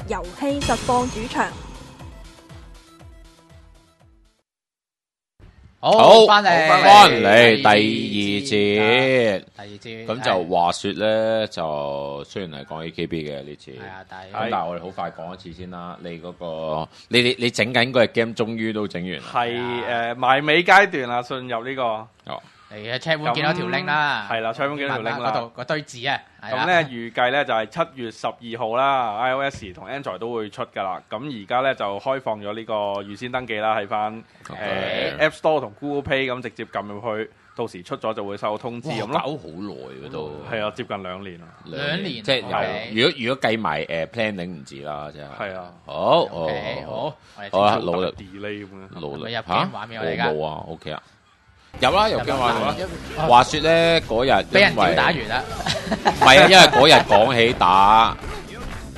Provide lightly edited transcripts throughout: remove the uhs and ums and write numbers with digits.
遊戲實況主場。 好， 翻嚟第二節，咁就係話說咧，就雖然係講 AKB 嘅呢次， 啊，但咁但係我哋好快講一次先啦。你嗰個你整緊嗰隻 game 終於都整完啦， 係埋尾階段啦，進入呢個哦， 嚟嘅車會見到條 link 啦， 係啦，窗門見到條 link 啦嗰度嗰堆字啊， 咁咧預計咧就係7月12號啦 ，iOS 同 Android 都會出噶啦。咁而家咧就開放咗呢個預先登記啦，喺翻App Store 同 Google Play 咁直接撳入去，到時出咗就會收到通知咁搞咯。 好耐嘅都， 係啊，接近2年啦。 兩年即係 ，OK 如果計埋planning 唔止啦，真係。 係啊， 好， OK，好， 好啊，努力 delay 咁樣。 努力入 game 畫面我哋而家冇啊，OK 啊，有啦，有 game 畫面啦。話說咧嗰日俾人因為屌打完啦， 唔係啊，因為嗰日講起打97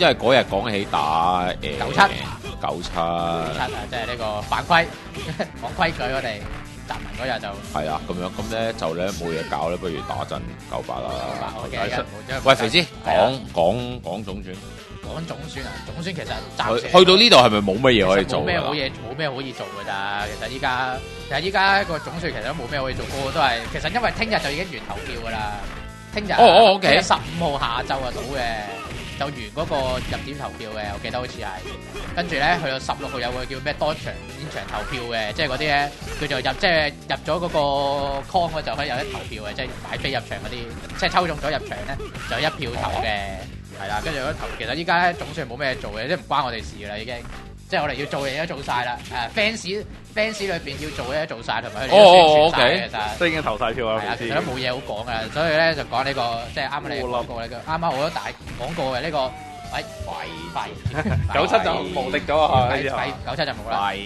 七啊，即係呢個犯規，講規矩我哋集文嗰日就係啊，咁樣咁咧就咧冇嘢搞咧，不如打陣98啦。 嘅。 喂，肥師講總選， 講總選啊，總選其實暫時去到呢度係咪冇乜嘢可以做㗎啦？ 冇咩可以做㗎咋。其實依家個總選其實都冇咩可以做，個個都係其實因為聽日就已經完投票㗎啦。聽日 OK 15號下晝啊到嘅，就完嗰個入點投票嘅，我記得好似係。跟住咧去到16號有個叫咩當場現場投票嘅，即係嗰啲咧叫做入咗嗰個 con 嗰就可以有得投票嘅，即係買飛入場嗰啲，即係抽中咗入場咧就一票投嘅，係啦。跟住嗰投其實依家咧總算冇咩做嘅，即係唔關我哋事啦已經。即係我哋要做嘅嘢都做晒啦，fans 裏邊要做嘅都做晒，同埋佢哋都宣傳晒其實。 都已經投晒票啦， 係啊，其實都冇嘢好講㗎，所以咧就講呢個即係啱啱你講過呢個，啱啱好多大講過嘅呢個，喂 97就無敵咗啊！ 97就冇啦。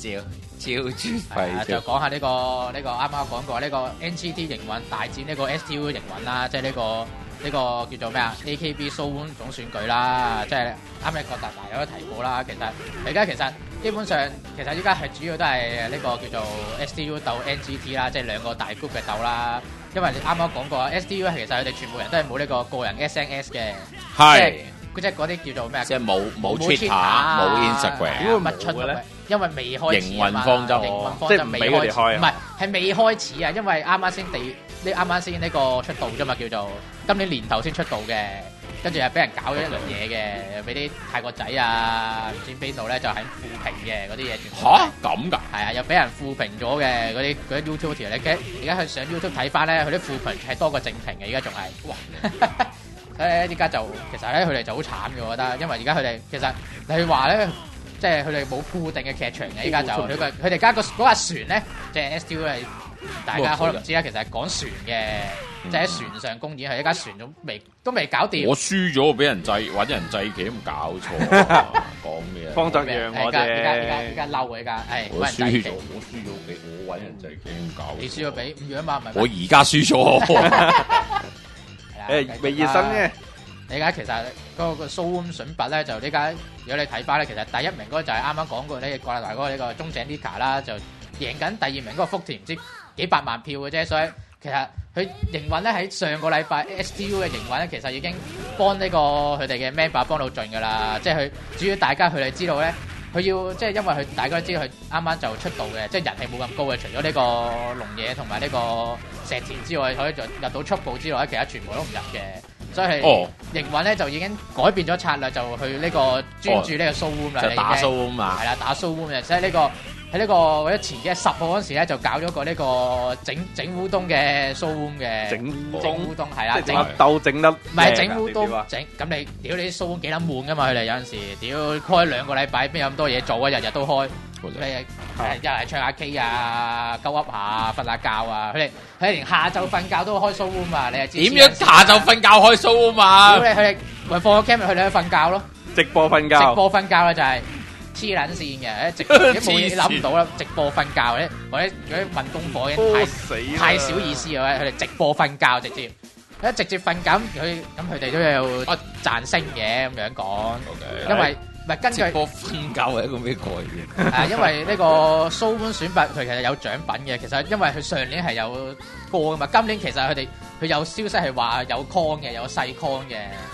就講下呢個啱啱講過呢個 NCT 營運大戰呢個 STU 營運啦，即係呢個叫做咩啊 AKB Seoul 總選舉啦，即係啱你郭達大有提過啦。其實基本上其實依家係主要都係呢個叫做 STU 鬥 NCT 啦，即係兩個大 group 嘅鬥啦。因為你啱啱講過 STU 其實佢哋全部人都係冇呢個人 SNS 嘅， 係即係嗰啲叫做咩啊？ 即係冇 Twitter 冇 Instagram， 乜出嘅？因為未開始營運方針即係唔俾佢哋開， 唔係未開始啊！因為啱啱先呢個出道啫嘛，叫做今年年頭先出道嘅，跟住又俾人搞咗一輪嘢嘅，俾啲泰國仔啊，唔知邊度咧就喺負評嘅嗰啲嘢。 嚇咁㗎？ 係啊，又俾人負評咗嘅嗰啲 YouTube 條咧，而家去上 YouTube 睇翻咧，佢啲負評係多過正評嘅，而家仲係哇！所以咧，依家就其實咧，佢哋就好慘嘅，我覺得，因為而家佢哋其實你話咧，即係佢哋冇固定嘅劇場嘅，依家就佢哋加嗰架船咧，即係 STU 係大家可能唔知啦，其實係講船嘅，即係喺船上公演，係一架船都未搞掂。 我輸咗，俾人揾人制旗都唔搞錯，講咩啊？ 方澤讓我啫， 依家嬲嘅依家，係我輸咗，俾我揾人制旗都唔搞錯。 你輸咗俾5樣嘛？ 我而家輸咗。 未熱身嘅。 你而家其實嗰個蘇温筍拔咧，就呢家如果你睇翻咧，其實第一名嗰個就係啱啱講過呢個國大嗰個呢個中井 Nika 啦，就贏緊第二名嗰個福田唔知幾百萬票嘅啫，所以其實佢營運咧喺上個禮拜 STU 嘅營運咧，其實已經幫呢個佢哋嘅 member 幫到盡㗎啦，即係佢主要大家佢哋知道咧。佢要即係因為佢大家都知道佢啱啱就出道嘅，即係人氣冇咁高嘅。除咗呢個龍野同埋呢個石田之外，可以入到速步之外，其他全部都唔入嘅。所以營運咧就已經改變咗策略，就去呢個專注呢個蘇温啦。 就打蘇温嘛。 係啦，打蘇温嘅，即係呢個。喺呢個前幾日10號嗰時咧，就搞咗個呢個整烏冬嘅蘇温嘅整烏冬係啦， 鬥整得唔係整烏冬整咁你屌你啲蘇温幾撚悶噶嘛？佢哋有陣時屌開2個禮拜，邊有咁多嘢做啊？日日都開，你又係唱下 K 啊、鳩噏下、瞓下覺啊，佢哋連下晝瞓覺都開蘇温嘛？你係知點樣下晝瞓覺開蘇温嘛？ 佢哋咪放個 cam 入去，你去瞓覺咯， 直播瞓覺啦就係。黐撚線嘅，直播冇嘢諗唔到啦！直播瞓覺咧，或者嗰啲運功課嘅太少意思啊！佢哋直播瞓覺直接瞓覺，佢哋都有賺星嘅咁樣講，因為唔係根據直播瞓覺係一個咩概念？ 因為呢個蘇温選拔佢其實有獎品嘅，其實因為佢上年係有歌噶嘛，今年其實佢有消息係話有 con 嘅，有細 con 嘅。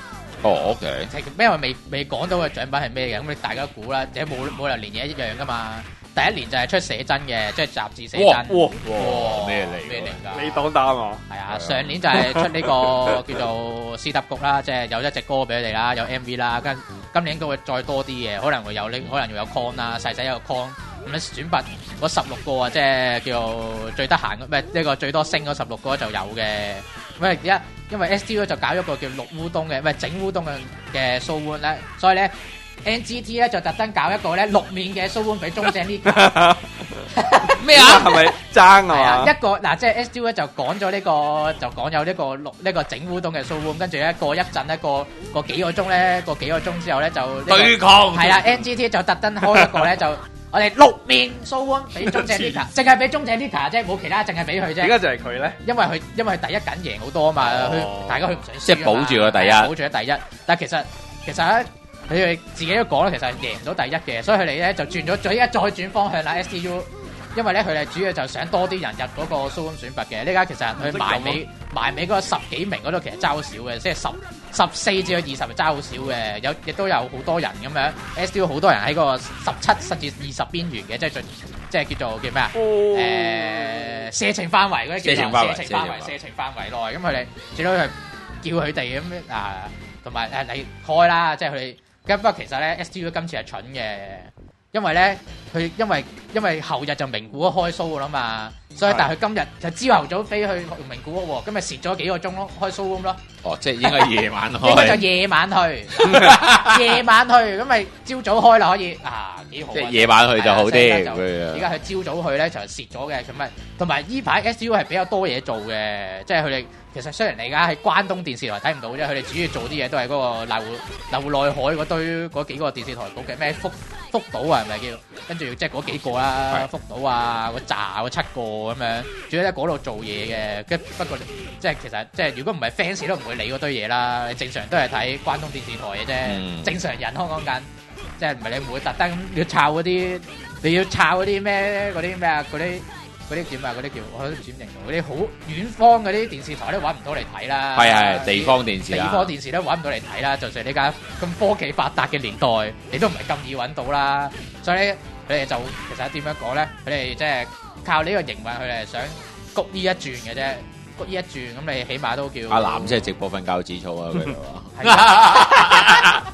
哦，OK。 因為未講到嘅獎品係咩嘅，咁你大家估啦，即係冇理由年嘢一樣噶嘛。第一年就係出寫真嘅，即係雜誌寫真。 哇！ 咩嚟㗎？ 你當單啊？ 係啊，上年就係出呢個叫做斯特谷啦，即係有一隻歌俾佢哋啦，有 MV 啦，跟今年應該會再多啲嘅，可能會有可能要有 con 啦，細細一個 con。咁樣選拔嗰16個啊，即係叫做最得閒，唔係呢個最多星嗰16個就有嘅。咁因為 STU 就搞咗個叫綠烏冬嘅，唔係整烏冬嘅 show one 咧，所以咧 NGT 咧就特登搞一個咧綠面嘅 show one 俾中正呢咩啊？ 係咪爭啊？ 一個嗱，即係 STU 咧就講咗呢個，就講有呢個整烏冬嘅 show one，跟住咧過一陣咧過幾個鐘咧，過幾個鐘之後咧就對抗係啦 NGT 就特登開一個咧就。我哋綠面 show one 俾中正 Nika， 淨係俾中正 Nika 啫，冇其他，淨係俾佢啫。 點解就係佢咧？ 因為佢第一緊贏好多啊嘛，大家佢唔想輸， 即係保住個第一， 保住咗第一。但係其實咧，佢哋自己都講啦，其實係贏到第一嘅，所以佢哋咧就轉咗，再轉方向啦 STU。因為咧佢哋主要就想多啲人入嗰個 show one 選拔嘅。呢家其實佢埋尾嗰10幾名嗰度其實爭好少嘅，即係14至到20就爭好少嘅，亦都有好多人咁樣 STU 好多人喺個17甚至20邊緣嘅，即係叫做叫咩啊？射程範圍嗰啲叫做射程範圍內，咁佢哋主要係叫佢哋咁啊，同埋你開啦，即係佢哋。不過其實咧 STU 今次係蠢嘅。因為咧，佢因為後日就名古屋開 show 噶啦嘛，所以但係佢今日就朝頭早飛去名古屋喎，今日蝕咗幾個鐘咯，開 show room 咯。 哦，即係應該夜晚開。 應該就夜晚去，夜晚去，咁咪朝早開啦可以啊，幾好。 即係夜晚去就好啲。 而家佢朝早去咧就蝕咗嘅，咁咪同埋依排 STU 係比較多嘢做嘅，即係佢哋。其實雖然你而家喺關東電視台睇唔到啫，佢哋主要做啲嘢都係嗰個瀨戶內海嗰幾個電視台局嘅咩福島啊，係咪叫？跟住即係嗰幾個啦，福島啊，嗰7個咁樣，主要喺嗰度做嘢嘅。不過即係其實即係如果唔係 fans 都唔會理嗰堆嘢啦，你正常都係睇關東電視台嘅啫。正常人香港講緊，即係唔係你唔會特登要抄嗰啲，你要抄嗰啲咩啊嗰啲。嗰啲點啊？嗰啲叫我都唔知點形容。嗰啲好遠方嗰啲電視台都揾唔到嚟睇啦。 係地方電視。 地方電視都揾唔到嚟睇啦。就算呢家咁科技發達嘅年代，你都唔係咁易揾到啦。所以咧，佢哋就其實點樣講咧？佢哋即係靠呢個營運，佢哋係想谷呢一轉嘅啫。谷呢一轉，咁你起碼都叫。阿南即係直播瞓覺指數啊！佢哋話。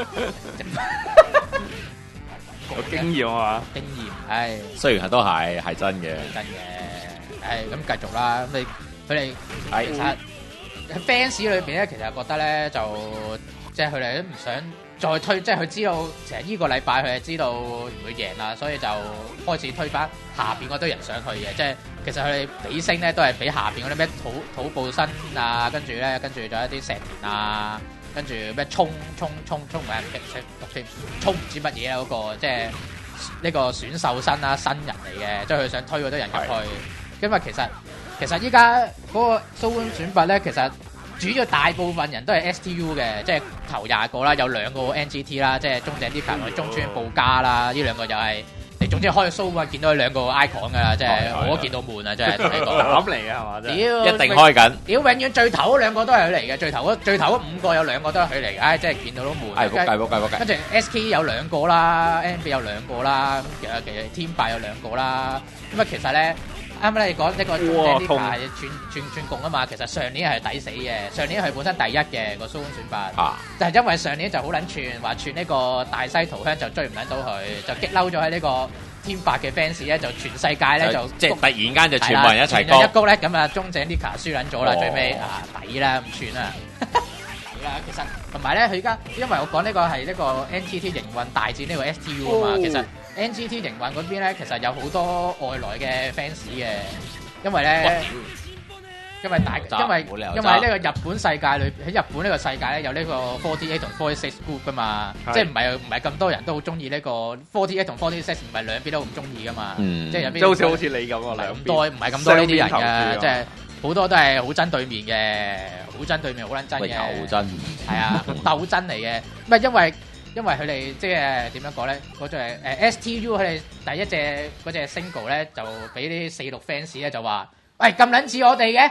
有經驗啊嘛， 經驗，係雖然都係真嘅， 真嘅，咁繼續啦。咁佢哋其實喺 fans 裏邊咧，其實覺得咧就即係佢哋都唔想再推，即係佢知道其實呢個禮拜佢係知道唔會贏啦，所以就開始推翻下邊嗰堆人上去嘅。即係其實佢哋比星咧都係比下邊嗰啲咩土部新啊，跟住仲有一啲石田啊。跟住咩衝唔係唔識讀添，衝唔知乜嘢啊嗰個，即係呢個選秀新人嚟嘅，即係佢想推嗰堆人入去。因為其實依家嗰個 show one 選拔咧，其實主要大部分人都係 STU 嘅，即係頭20個啦，有2個 NGT 啦，即係中正啲球同中村布加啦，呢2個就係。你總之開個 show 啊，見到佢2個 icon 噶啦，即係我都見到悶啊，真係呢個膽嚟嘅係嘛？ 屌， 一定開緊。 屌，永遠最頭嗰2個都係佢嚟嘅，最頭嗰5個有2個都係佢嚟嘅，唉，真係見到都悶。 係仆街。 跟住 SK 有2個啦 ，NB 有2個啦，咁其實天霸有2個啦。咁啊，其實咧啱啱你講呢個中正呢排串共啊嘛，其實上年係抵死嘅，上年係本身第一嘅個 show 選拔，但係因為上年就好撚串，話串呢個大西桃香就追唔撚到佢，就激嬲咗喺呢個天霸嘅 fans 咧，就全世界咧就即係突然間就全部人一齊一谷咧，咁啊中正 Nika 輸撚咗啦，最尾抵啦唔串啦，抵啦。其實同埋咧，佢而家因為我講呢個係呢個 NTT 營運大戰呢個 STU 啊嘛，其實 NTT 營運嗰邊咧，其實有好多外來嘅 fans 嘅，因為咧。因為呢個日本世界裏喺日本呢個世界咧有呢個48同46 group 噶嘛，即係唔係咁多人都好中意呢個48同46，唔係兩邊都咁中意噶嘛，即係入邊好似你咁啊， 唔係咁多呢啲人嘅，即係好多都係好憎對面嘅，好憎對面好撚憎嘅， 鬥爭係啊，鬥爭嚟嘅，唔係因為佢哋即係點樣講咧？嗰隻STU 佢哋第一隻嗰隻 single 咧就俾啲46 fans 咧就話。喂，咁撚似我哋嘅，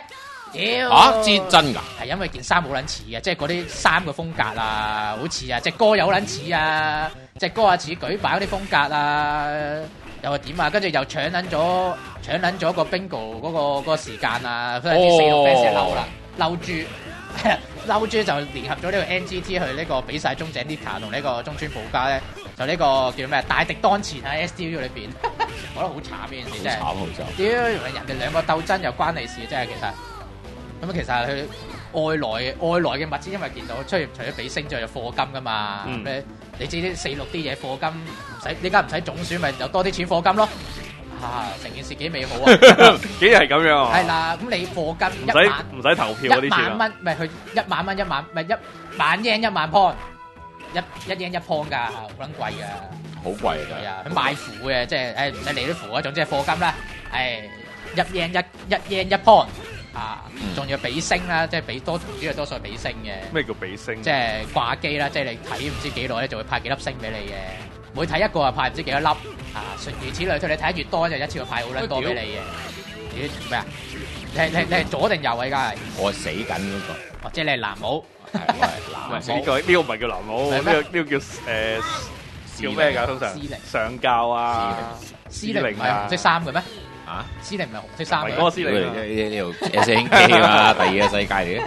屌真㗎？ 係因為件衫好撚似嘅，即係嗰啲衫嘅風格啊，好似啊，隻歌又好撚似啊，隻歌啊似舉辦嗰啲風格啊，又係點啊？跟住又搶撚咗個 bingo 嗰個時間啊，所以啲4 6 fans 嬲啦，嬲豬。嬲豬就聯合咗呢個 NGT 去呢個比晒中井 Nika 同呢個中村寶嘉咧，就呢個叫咩大敵當前喺 STU 裏邊，我覺得好慘呢件事真係。 好慘， 屌人哋兩個鬥爭又關你事，真係其實。咁其實佢外來嘅物資，因為見到除咗比星之外，有課金噶嘛。你知啲4 6啲嘢課金唔使，呢家唔使總選，咪有多啲錢課金咯。成件事幾美好啊！ 幾係咁樣啊？ 係啦，咁你課金唔使投票嗰啲錢 1萬蚊，咪去1萬蚊1萬，咪1萬 yen 1萬 point，一 yen 1 point 㗎，好撚貴㗎。 好貴㗎。 係啊，佢賣符嘅，即係唔使理啲符啊，總之係課金啦。1 yen 1 point 仲要比星啦，即係比多，主要多數係比星嘅。咩叫比星？ 即係掛機啦，即係你睇唔知幾耐咧，就會派幾粒星俾你嘅。每睇一個啊派唔知幾多粒如此類推，你睇得越多就一次過派好撚多俾你嘅。咩啊？你係左定右啊？而家係我死緊嗰個。 即係你係藍帽。 呢個唔係叫藍帽，呢個叫叫咩㗎？通常上教啊， 司令唔係紅色衫嘅咩？司令唔係紅色衫嘅。 嗰個司令呢度 SNK 啊，第二個世界嚟嘅。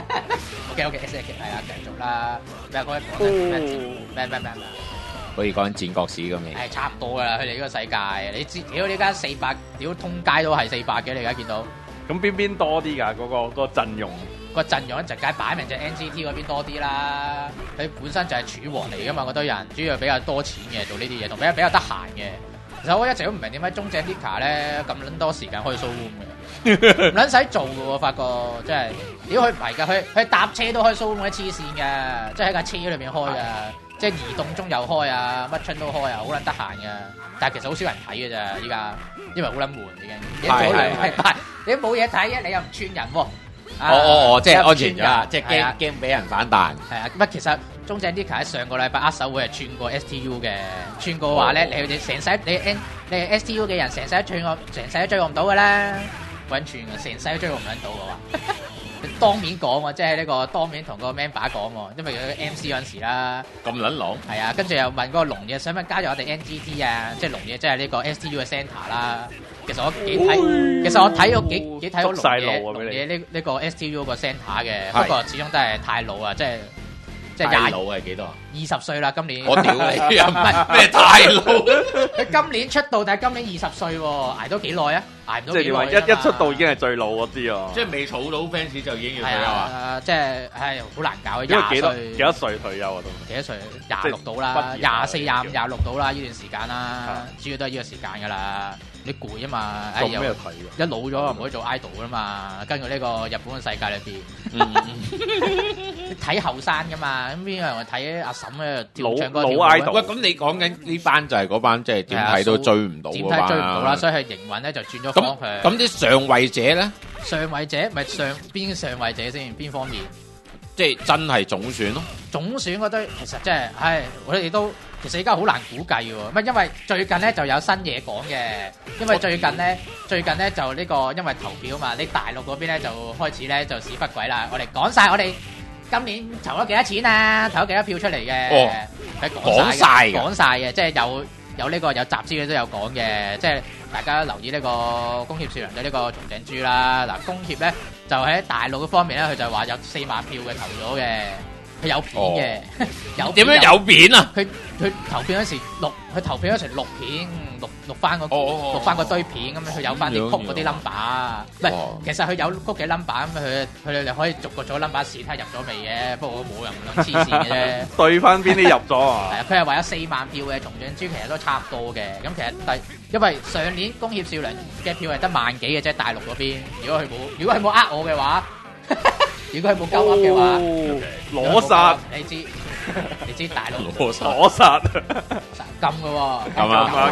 OK SNK 係啊，繼續啦。咩？ 可以講戰國史咁嘅， 係差唔多噶啦，佢哋呢個世界，你知屌呢間400，屌通街都係400嘅，你而家見到。 咁邊多啲㗎？嗰個陣容。 個陣容就梗係擺明就 NGT 嗰邊多啲啦。佢本身就係柱王嚟㗎嘛，嗰堆人主要比較多錢嘅做呢啲嘢，同比較得閒嘅。其實我一直都唔明點解中井 Nika 咧咁撚多時間可以 show room 嘅，唔撚使做嘅喎，發覺真係。屌佢唔係㗎，佢搭車都可以 show room 啲黐線嘅，即係喺架車裏面開㗎。即係移動中又開啊，乜春都開啊，好撚得閒嘅。但係其實好少人睇嘅咋，依家因為好撚悶已經。係你冇嘢睇啊，你又唔串人喎。 即係安全咗，即係驚俾人反彈。 係啊，乜其實中井 Nika 喺上個禮拜握手會係串過 STU 嘅，串過話咧，你成世你係 STU 嘅人，成世都串我，成世都追我唔到嘅啦，揾串嘅，成世都追我唔到嘅話。當面講喎，即係呢個當面同個 member 講喎，因為佢 MC 嗰陣時啦。 咁撚狼。係啊，跟住又問嗰個龍嘢想唔想加入我哋 NGT 啊？即係龍嘢，即係呢個 STU 嘅 centre 啦。其實我睇咗幾睇好龍嘢呢個 STU 個 centre 嘅，不過始終都係太老啊，即係太老係幾多 ？20歲啦，今年。 我屌你啊！唔係咩太老？ 佢今年出道，但係今年20歲喎，捱到幾耐啊？捱唔到幾耐。 即係點話一出道已經係最老嗰啲啊！ 即係未儲到 fans 就已經要退休啊！ 即係係好難搞。 因為幾多歲退休啊？都幾多歲？26到啦，24、25、26到啦，呢段時間啦，主要都係呢個時間㗎啦。你攰啊嘛， 做咩睇？ 一老咗唔可以做 idol 啦嘛，跟住呢個日本嘅世界裏邊，你睇後生㗎嘛，咁邊有人睇阿嬸咧跳唱歌跳舞？ 喂，咁你講緊呢班就係嗰班，即係點睇都追唔到嗰班。點睇追唔到啦？所以佢營運咧就轉咗方向。咁啲上位者咧？上位者咪邊上位者先？邊方面？即係真係總選咯。總選嗰堆其實真係，我哋都。其實而家好難估計喎，乜因為最近咧就有新嘢講嘅，因為最近咧就呢個因為投票嘛，你大陸嗰邊咧就開始咧就屎忽鬼啦，我哋講晒我哋今年投咗幾多錢啊，投咗幾多票出嚟嘅，講晒嘅，即係有呢個有集資嘅都有講嘅，即係大家留意呢個工協少良對呢個松井豬啦，嗱工協咧就喺大陸嗰方面咧，佢就話有4萬票嘅投咗嘅。佢有片嘅，有點樣有片啊？佢投票嗰時佢投票嗰時錄片，錄翻個堆片咁樣，佢有翻啲曲嗰啲 number，唔係，其實佢有曲嘅 number 咁，佢哋可以逐個 number 試睇下入咗未嘅，不過我冇人咁黐線嘅啫。對翻邊啲入咗啊？係啊，佢係話有4萬票嘅，松井豬其實都差唔多嘅。咁其實因為上年工協少良嘅票係得萬幾嘅啫，大陸嗰邊。如果佢冇呃我嘅話。如果佢冇鳩噏嘅話，攞殺你知大陸攞殺咁嘅喎，咁啊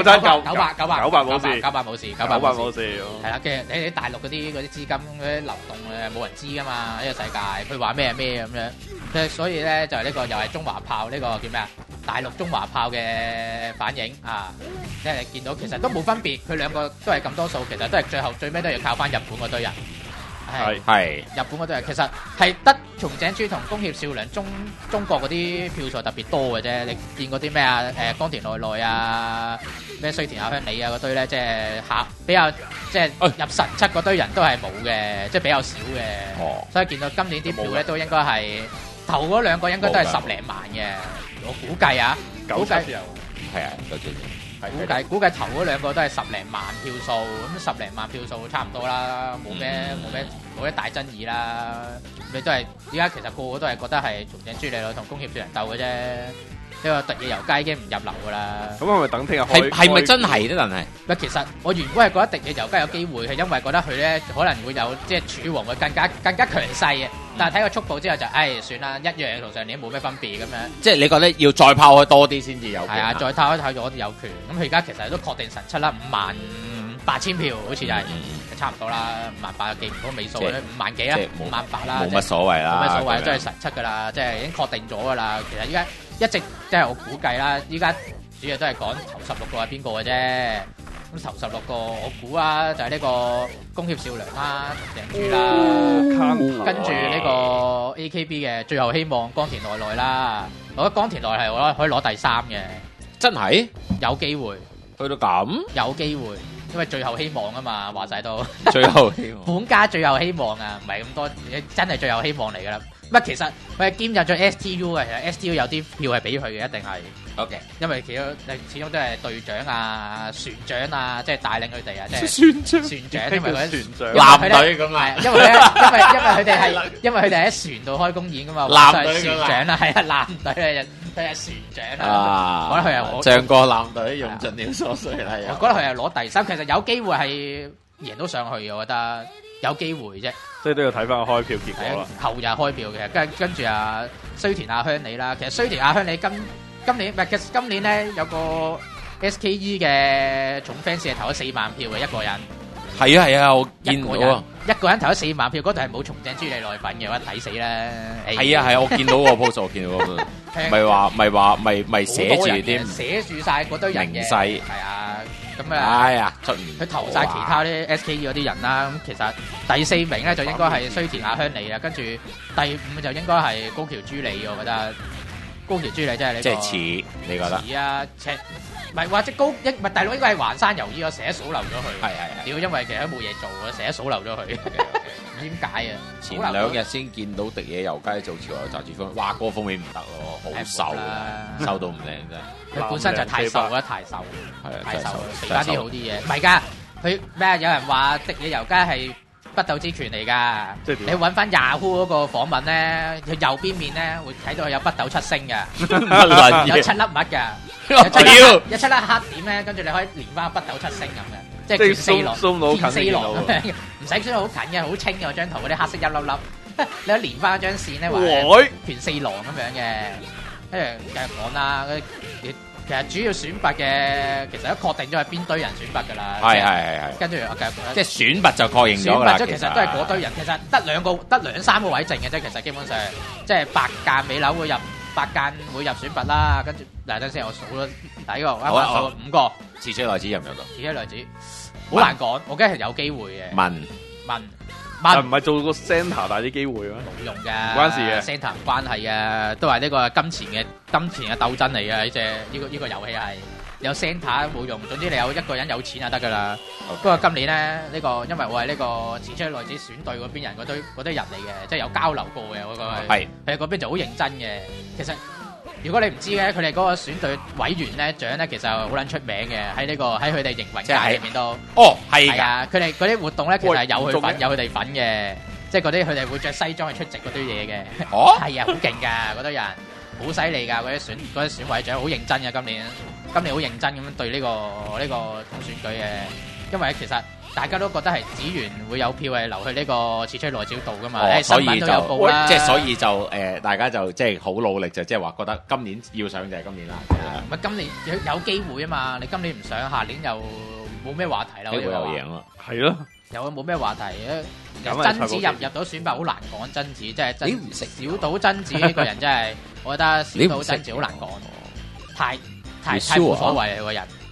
900冇事，900冇事，係啦，其實你大陸嗰啲資金嗰啲流動冇人知噶嘛，呢個世界佢話咩係咩咁樣，所以咧就係呢個又係中華炮呢個叫咩啊？大陸中華炮嘅反應啊，即係見到其實都冇分別，佢兩個都係咁多數，其實都係最尾都要靠翻日本嗰堆人。 係日本嗰隊其實係得松井珠同宮脇少良中國嗰啲票數特別多嘅啫。你見嗰啲咩啊？岡田內內啊，咩須田亞香里啊嗰堆咧，即係比較即係入神七嗰堆人都係冇嘅，即係比較少嘅。所以見到今年啲票咧都應該係頭嗰兩個應該都係10零萬嘅。我估計啊，估計係啊， 估計頭嗰兩個都係10零萬票數，咁10零萬票數差唔多啦，冇咩大爭議啦。你都係依家其實個個都係覺得係松井珠理奈同宮脇少良鬥嘅啫。呢個特野遊街已經唔入流噶啦。 咁係咪等聽日係咪真係咧？但係嗱，其實我原本係覺得特野遊街有機會，係因為覺得佢咧可能會有即係柱王會更加強勢嘅。但係睇個速度之後就算啦，一樣同上年冇咩分別咁樣。 即係你覺得要再拋開多啲先至有權？係啊，再拋開咗有權。咁佢而家其實都確定神七啦，58,000票好似就係差唔多啦，58,000記唔到尾數咧，5萬幾啦，58,000啦， 冇乜所謂啦， 冇乜所謂，都係神七噶啦，即係已經確定咗噶啦。其實依家一直即係我估計啦，依家主要都係講頭16個係邊個嘅啫。咁頭16個我估啊，就係呢個宮脇少良啦、松井珠啦，跟住呢個 AKB 嘅最後希望岡田內內啦。我覺得岡田內係我覺得可以攞第3嘅，真係有機會去到咁， 有機會，因為最後希望啊嘛，話晒都最後希望本家最後希望啊，唔係咁多，真係最後希望嚟噶啦。乜其實佢係兼入咗 STU 嘅，其實 STU 有啲票係俾佢嘅，一定係。OK，因為其實始終都係隊長啊、船長啊，即係帶領佢哋啊，即係船長，因為佢喺艦隊咁啊， 因為佢哋喺船度開公演噶嘛， 艦隊船長啦，係啊，艦隊佢係船長啊，我覺得佢係仗過艦隊用盡了所需啦， 我覺得佢係攞第3，其實有機會係贏到上去嘅，我覺得有機會啫。 所以都要睇翻個開票結果啦。 後日開票嘅，跟住啊，須田亞香里啦。其實須田亞香里今年唔係，其實今年咧有個 SKE 嘅總 fans 係投咗4萬票嘅一個人。 係啊，我見到啊， 一個人投咗4萬票，嗰度係冇松井珠理奈份嘅，我抵死啦。 係啊，我見到個 post， 我見到個咪寫住啲寫住晒嗰堆人嘅。係啊。咁啊， 佢投晒其他啲 SKE 嗰啲人啦。咁其實第4名咧就應該係須田亞香里啦，跟住第5就應該係高橋朱里。我覺得高橋朱里真係呢個，即係似你覺得似啊？唔係或者唔係第6應該係橫山由依，我成日數漏咗佢。係。屌，因為其實都冇嘢做，我成日數漏咗佢。唔知點解啊？前2日先見到迪野遊街做潮流雜誌封面，哇！嗰個封面唔得咯，好瘦啊，瘦到唔靚真。佢本身就太瘦啦，太瘦，太瘦，肥翻啲好啲嘢。唔係㗎，佢咩？有人話迪野遊街係北斗之拳嚟㗎。即係點？你揾翻 Yahoo 嗰個訪問咧，佢右邊面咧會睇到佢有北斗7星嘅，有7粒乜㗎，有7粒黑點咧，跟住你可以連翻北斗7星咁嘅，即係拳四郎咁樣，唔使算好近嘅，好清嘅張圖嗰啲黑色一粒粒，你可以連翻一張線咧，話拳四郎咁樣嘅。跟住繼續講啦，其實主要選拔嘅其實都確定咗係邊堆人選拔㗎啦。係。跟住我繼續講，即係選拔就確認咗啦。選拔其實都係嗰堆人，其實得兩三個位剩嘅啫。其實基本上即係8間尾樓會入選拔啦。跟住嗱，等先我數咗第一個，我數5個。池出來子入唔入到？池出來子好難講，我覺得係有機會嘅。問唔係做個 centre 大啲機會咩？冇用嘅，唔關事嘅 centre 唔關係嘅，都係呢個金錢嘅鬥爭嚟嘅。呢個遊戲係有 centre 冇用，總之你有一個人有錢就得噶啦。不過今年咧因為我係呢個池出來子選隊嗰邊人嗰堆人嚟嘅，即係有交流過嘅，我覺得係佢嗰邊就好認真嘅。其實如果你唔知嘅，佢哋嗰個選隊委員咧獎咧，其實好撚出名嘅，喺佢哋營運界入面都係㗎。佢哋嗰啲活動咧，其實係有佢哋份嘅，即係嗰啲佢哋會着西裝去出席嗰堆嘢嘅。係啊，好勁㗎嗰堆人，好犀利㗎嗰啲選委獎，好認真嘅。今年好認真咁樣對呢個總選舉嘅，因為其實大家都覺得係紫源會有票係留去呢個池出來子度噶嘛，新聞都有報啦。即係所以就大家就即係好努力，就即係話覺得今年要上就係今年啦。唔係今年有機會啊嘛，你今年唔上，下年又冇咩話題啦。機會又贏咯，係咯，又冇咩話題啊？真子入到選拔好難講，真子即係小島真子呢個人真係，我覺得小島真子好難講，太冇所謂啊個人。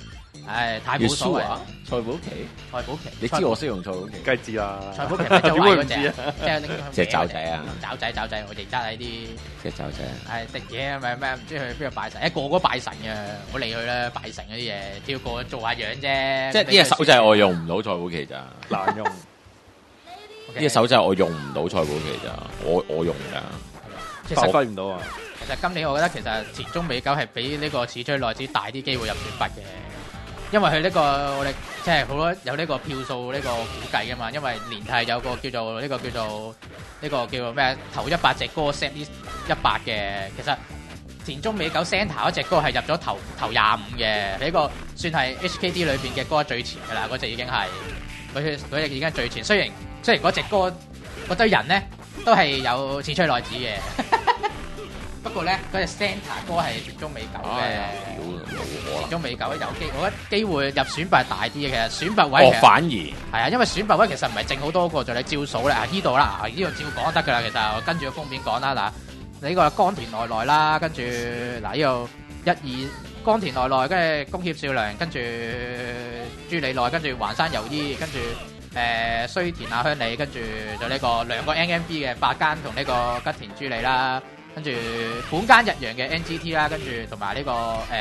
太冇所謂。 蔡寶琪， 蔡寶琪， 你知我識用蔡寶琪？ 梗係知啦。 蔡寶琪咪周圍嗰隻，即係拎隻爪仔啊！ 爪仔，我認得喺啲隻爪仔。 係食嘢咪咩？唔知去邊度拜神，個個拜神嘅，唔好理佢啦，拜神嗰啲嘢，跳過做下樣啫。 即係呢隻手仔我用唔到蔡寶琪咋， 難用。 呢隻手仔我用唔到蔡寶琪咋，我用㗎。 其實發揮唔到啊！ 其實今年我覺得其實田中美久係比呢個矢吹奈子大啲機會入選拔嘅，因為佢呢個我哋即係好多有呢個票數呢個估計㗎嘛，因為連係有個叫做咩頭100隻歌 set 呢100嘅，其實田中美久 Center 嗰隻歌係入咗頭25嘅，呢個算係 HKD 裏邊嘅歌最前㗎啦，嗰隻已經係嗰隻已經係最前，雖然嗰隻歌嗰堆人咧都係有矢吹奈子嘅。不過咧，嗰隻 Center 歌係田中美久嘅，田中美久有機，我覺得機會入選拔大啲嘅。其實選拔位反而係啊，因為選拔位其實唔係剩好多個，就你照數咧。呢度啦，呢度照講得㗎啦。其實我跟住個封面講啦，嗱，呢個岡田奈奈啦，跟住嗱呢度1、2岡田奈奈，跟住宮脇咲良，跟住朱里奈，跟住橫山由依，跟住須田亞香里，跟住就呢個2個 NMB 嘅八間同呢個吉田朱里啦。跟住本間日陽嘅 NGT 啦，跟住同埋呢個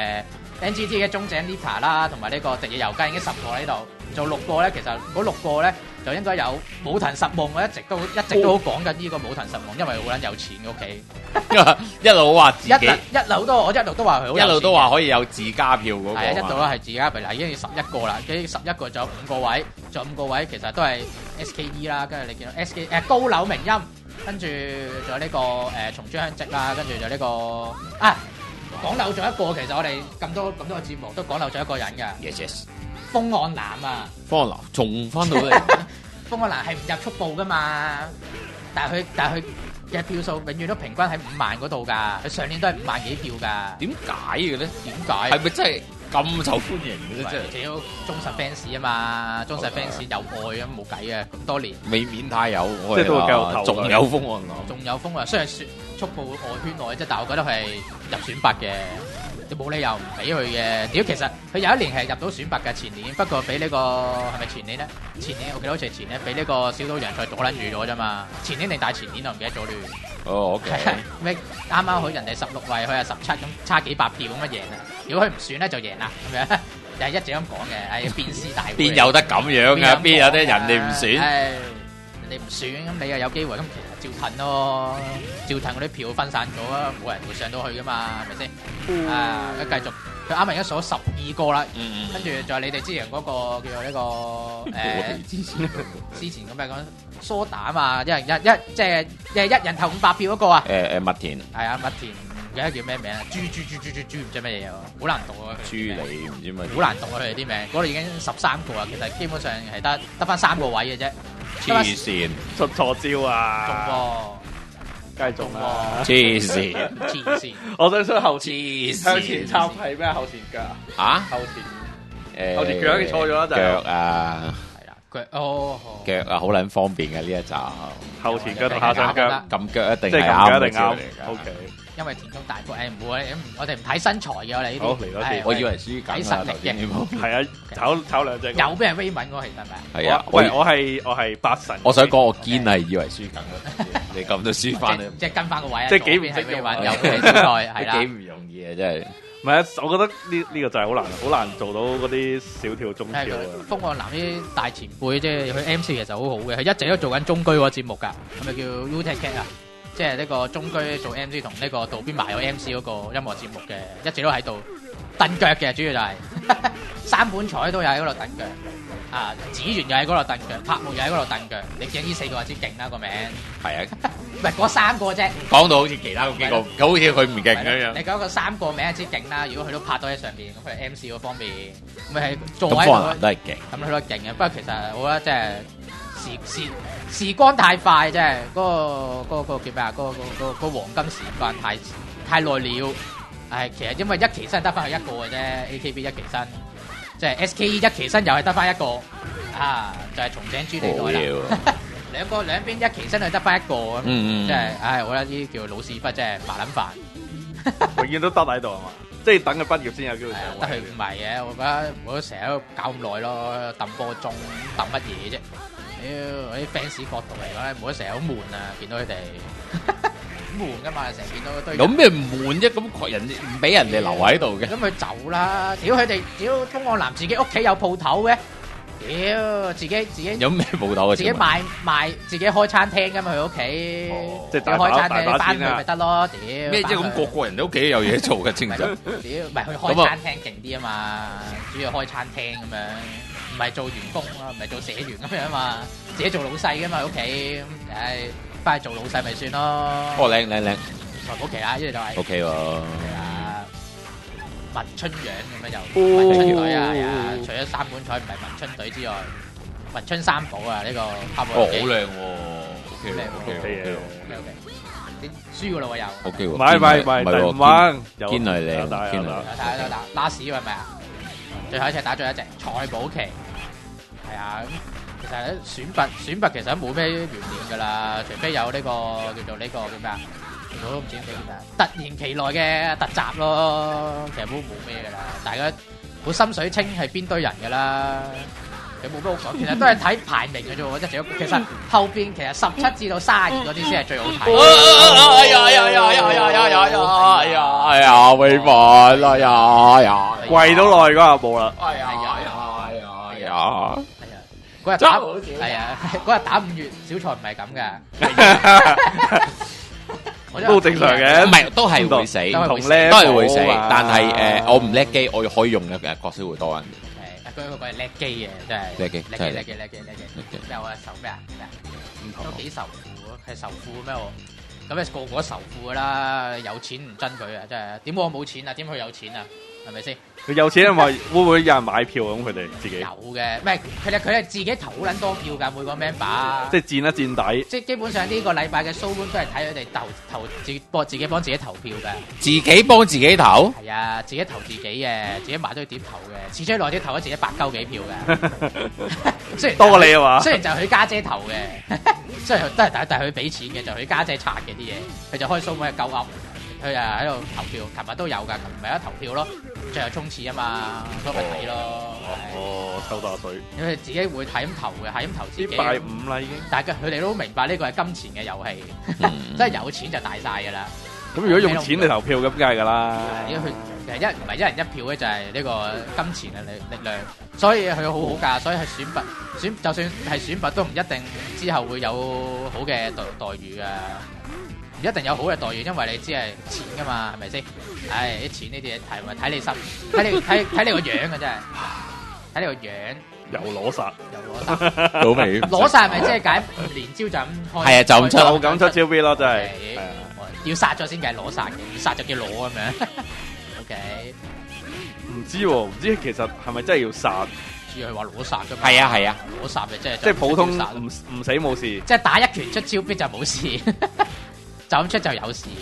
NGT 嘅中井 Lita 啦，同埋呢個直野由佳已經10個喺度，做6個咧。其實嗰6個咧就應該有武藤實夢，我一直都講緊呢個武藤實夢，因為好撚有錢嘅屋企， 一路話自己我一路都話佢好有錢， 一路都話可以有自家票嗰個， 係啊，一路都係自家票嗱，已經11個啦，跟住11個仲有5個位，仲有5個位其實都係 SKE 啦，跟住你見到 SK 高柳明音。跟住仲有呢個松村香織啦，跟住就呢個講漏咗一個，其實我哋咁多個節目都講漏咗一個人㗎。 Yes。 風岸男啊， 風岸男仲翻到嚟， 風岸男係唔入速報㗎嘛，但係佢嘅票數永遠都平均喺5萬嗰度㗎，佢上年都係5萬幾票㗎。 點解嘅咧？ 點解？ 係咪真係咁受歡迎嘅咧？ 即係只要忠實 fans 啊嘛，忠實 fans 有愛咁冇計嘅，咁多年未免太有愛， 即係都會繼續投。 仲有風岸男， 仲有風岸，雖然速報外圈內啫，但係我覺得佢係入選拔嘅。你冇理由唔俾佢嘅。屌，其實佢有一年係入到選拔嘅前年，不過俾呢個係咪前年咧？前年我記得好似係前年，俾呢個小島洋菜阻撚住咗啫嘛。前年定大前年我唔記得咗亂。 哦，OK。 咩啱啱好人哋16位，佢係17咁，差幾百票咁樣贏啦。如果佢唔選咧就贏啦，咁樣又係一直咁講嘅。係變屍大會。邊有得咁樣㗎？邊有得人哋唔選？ 人哋唔選咁你又有機會咁，其實照褪咯，照褪嗰啲票分散咗啊，冇人會上到去噶嘛，係咪先？繼續，佢啱啱而家數咗12個啦，跟住仲有你哋之前嗰個叫做呢個之前咁樣講蘇打啊嘛，一人投500票嗰個啊， 麥田係啊，麥田唔記得叫咩名啊，豬唔知乜嘢喎，好難讀啊， 豬你唔知乜， 好難讀啊佢哋啲名，嗰度已經13個啊，其實基本上係得翻3個位嘅啫。 黐線， 出錯招啊！ 中喎， 梗係中啦！ 黐線， 我想後前向前插係咩？後前腳啊？ 後前腳嘅錯咗啦，就腳啊！ 係啊，腳腳啊，好撚方便嘅呢一集。 後前腳同下上腳， 撳腳一定即係啱， 一定啱。 O K。 因為田中大哥唔會，我哋唔睇身材嘅我哋呢啲。 好嚟多次， 我以為輸緊睇實力嘅。 係啊，炒兩隻。 有俾人威文嗰個其實係咪？ 係啊， 喂，我係八神。 我想講我堅係以為輸緊，你咁都輸翻， 即係跟翻個位啊！ 即係幾唔係威文，有俾人身材係啦， 幾唔容易啊！真係。 唔係啊，我覺得呢個就係好難做到嗰啲小跳中跳啊！ 風岸男啲大前輩即係佢 MC 其實好好嘅，佢一直都做緊中居嗰個節目㗎，係咪叫 UTAC 啊？即係呢個中居做 MC 同呢個渡邊麻友 MC 嗰個音樂節目嘅，一直都喺度蹬腳嘅，主要就係山本彩都有喺嗰度蹬腳，啊子源又喺嗰度蹬腳，柏木又喺嗰度蹬腳，你見呢4個就知勁啦個名。係啊，唔係嗰3個啫。講到好似其他嗰幾個，好似佢唔勁咁樣。你講個3個名就知勁啦，如果佢都拍到喺上邊，咁佢 MC 嗰方面，咪係座位度都係勁。咁佢都係勁嘅，不過其實我覺得即係時光太快，即係嗰個叫咩啊？嗰個黃金時間太耐了。其實因為一期生得翻佢1個嘅啫 ，AKB 一期生，即係 SKE 一期生又係得翻1個，就係松井朱里奈啦。兩邊一期生係得翻1個咁，即係我覺得呢啲叫老屎忽，即係麻撚飯， 永遠都得喺度係嘛？ 即係等佢畢業先有機會上位。 但係唔係嘅，我覺得唔好成日喺度搞咁耐咯，揼波鐘揼乜嘢啫？屌，我啲 fans 角度嚟講咧，唔好成日好悶啊！見到佢哋悶噶嘛，成日見到堆。 有咩唔悶啫？咁人唔俾人哋留喺度嘅。 咁佢走啦！屌佢哋，屌東岸南自己屋企有鋪頭嘅，屌自己有咩鋪頭啊？ 自己賣自己開餐廳噶嘛，佢屋企即係開餐廳翻去咪得咯？屌咩啫？咁個人都屋企有嘢做嘅，正常。 屌，唔係佢開餐廳勁啲啊嘛，主要開餐廳咁樣。唔係做員工啊，唔係做社員咁樣嘛，自己做老細噶嘛屋企，唉，翻去做老細咪算咯。 哦，靚， 好奇啦，呢度就係 OK 喎。 係啊，文春樣咁樣又文春隊啊，係啊，除咗三管彩唔係文春隊之外，文春三寶啊呢個拍部機。 好靚喎 ，OK 嘅。你輸噶啦喎又。 OK 喎。 買第五彎， 堅係靚，堅係。 睇下拉屎係咪啊？最後一隻打咗一隻蔡寶琪，係啊，其實選拔其實都冇咩懸念噶啦，除非有呢個叫做呢個叫咩啊？我都唔知叫咩啊！突然其來嘅突襲咯，其實冇咩噶啦，大家好心水清係邊堆人噶啦，其實冇咩好講，其實都係睇排名嘅啫喎，即係其實後邊其實17至到32嗰啲先係最好睇。 哎呀，威凡，哎呀， 跪到耐嗰下冇啦。 哎呀， 嗰日打係啊，嗰日打5月小賽唔係咁嘅。 都正常嘅， 唔係都係會死， 同叻都係會死。但係我唔叻機，我可以用嘅角色會多人。 係，佢係叻機嘅，真係叻機。咩我仇咩啊？都幾仇富，係仇富咩？咁誒個個仇富噶啦，有錢唔憎佢啊！真係點我冇錢啊？點佢有錢啊？係咪先？ 佢有錢係咪會唔會有人買票咁？佢哋自己有嘅，唔係佢哋自己投好撚多票㗎，每個 member。 即係佔一佔底。 即係基本上呢個禮拜嘅 show 都係睇佢哋投自己幫自己投票嘅。 自己幫自己投？ 係啊，自己投自己嘅，自己買咗碟投嘅，次出來啲投咗自己8鳩幾票嘅。雖然多過你啊嘛。雖然就係佢家姐投嘅，雖然都係但係佢俾錢嘅，就佢家姐拆嘅啲嘢，佢就開 show 嗰日鳩噏。佢就喺度投票，琴日都有㗎，琴日咪一投票咯，最後衝刺啊嘛，所以咪睇咯。 哦，抽大水。 因為自己會係咁投嘅，係咁投自己。 啲拜五啦已經。 但係佢哋都明白呢個係金錢嘅遊戲，即係有錢就大晒㗎啦。 咁如果用錢嚟投票咁，梗係㗎啦。 因為佢其實唔係一人一票嘅，就係呢個金錢嘅力量，所以佢好好㗎。所以係就算係選拔都唔一定之後會有好嘅待遇㗎。唔一定有好嘅待遇，因為你知係錢噶嘛，係咪先？唉，啲錢呢啲嘢睇咪睇你心，睇你個樣嘅真係，睇你個樣。 又攞殺， 老味。 攞殺係咪即係解連招就咁開？ 係啊，就咁出， 就咁出招 B 咯，真係。 要殺咗先計攞殺嘅，唔殺就叫攞咁樣。OK。 唔知喎，唔知其實係咪真係要殺？ 主要係話攞殺㗎嘛。 係啊， 攞殺咪即係普通唔死冇事。即係打一拳出招 B 就冇事。就咁出就有事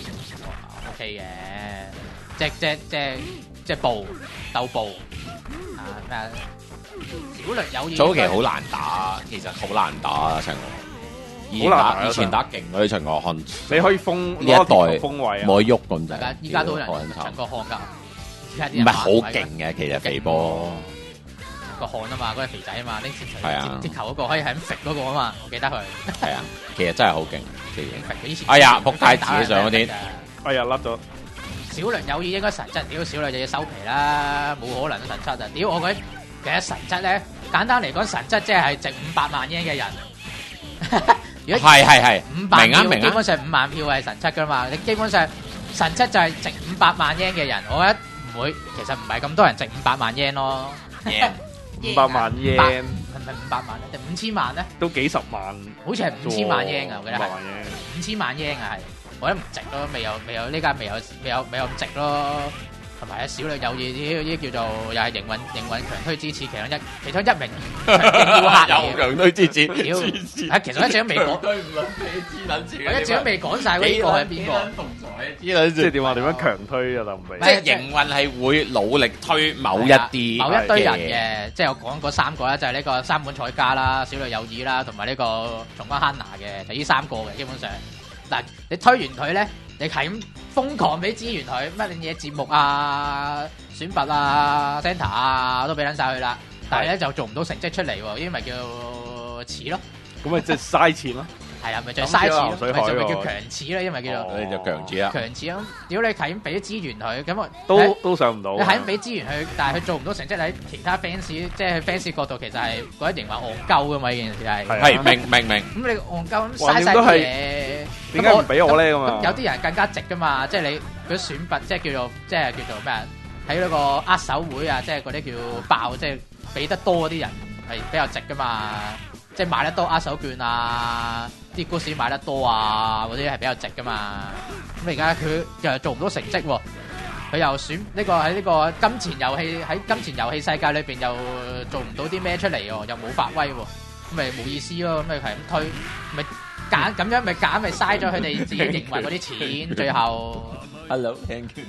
，OK 嘅，即係鬥暴啊咩？小略有意。 早期好難打，其實好難打陳我。以前打勁嗰啲陳國漢， 你可以封呢一代封位啊， 冇喐咁滯。 依家都有人陳國漢㗎， 唔係好勁嘅，其實肥波。 個漢啊嘛，嗰個肥仔啊嘛，拎接球嗰個可以係咁揈嗰個啊嘛，我記得佢。 係啊，其實真係好勁。哎呀，仆街自己上嗰啲， 哎呀甩咗。 小梁有意應該神質，屌小梁就要收皮啦，冇可能神質啊！屌我覺得其實神質咧，簡單嚟講神質即係值500萬yen嘅人。如果係 500票，基本上5萬票係神質噶嘛，你基本上神質就係值500萬yen嘅人，我覺得唔會，其實唔係咁多人值500萬yen咯。 500萬yen係咪500萬咧？定5000萬咧？ 都幾十萬， 好似係5000萬yen啊！我記得係5000萬yen啊，係我覺得唔值咯，未有呢家未有咁值咯。同埋小女有意呢叫做又係營運強推支持其中一名顧客有強推支持， 其實一直都未講，我一直都未講晒呢個係邊個。 即係點話？點樣強推啊？就唔明。 即係營運係會努力推某一堆人嘅，即係我講嗰3個啦，就係呢個三本彩家啦、小女有意啦，同埋呢個松岡慳拿嘅，就呢3個嘅基本上。嗱，你推完佢咧，你係咁瘋狂俾資源佢，乜嘢節目啊、選拔啊、centre 啊都俾撚晒佢啦，但係咧就做唔到成績出嚟喎，呢啲咪叫似咯。 咁咪即係嘥錢咯。 係啊，咪就係嘥錢，咪就叫強似啦，因為叫做你就強似啦。 強似咯，如果你係咁俾啲資源佢，咁都上唔到。 你係咁俾資源佢，但係佢做唔到成績，喺其他 fans 即係 fans 角度，其實係覺得營運戇鳩噶嘛，呢件事係明。 咁你戇鳩咁嘥晒啲嘢， 點解唔俾我咧咁啊？ 咁有啲人更加值噶嘛，即係你嗰選拔，即係叫做咩啊？喺嗰個握手會啊，即係嗰啲叫爆，即係俾得多嗰啲人係比較值噶嘛。即係買得多握手券啊，啲股市買得多啊，嗰啲係比較值噶嘛。咁而家佢又做唔到成績喎，佢又選呢個喺呢個金錢遊戲喺金錢遊戲世界裏邊又做唔到啲咩出嚟喎，又冇發威喎，咁咪冇意思咯。咁咪係咁推，咪揀咁樣咪揀咪嘥咗佢哋自己營運嗰啲錢，最後。 Hello，thank you。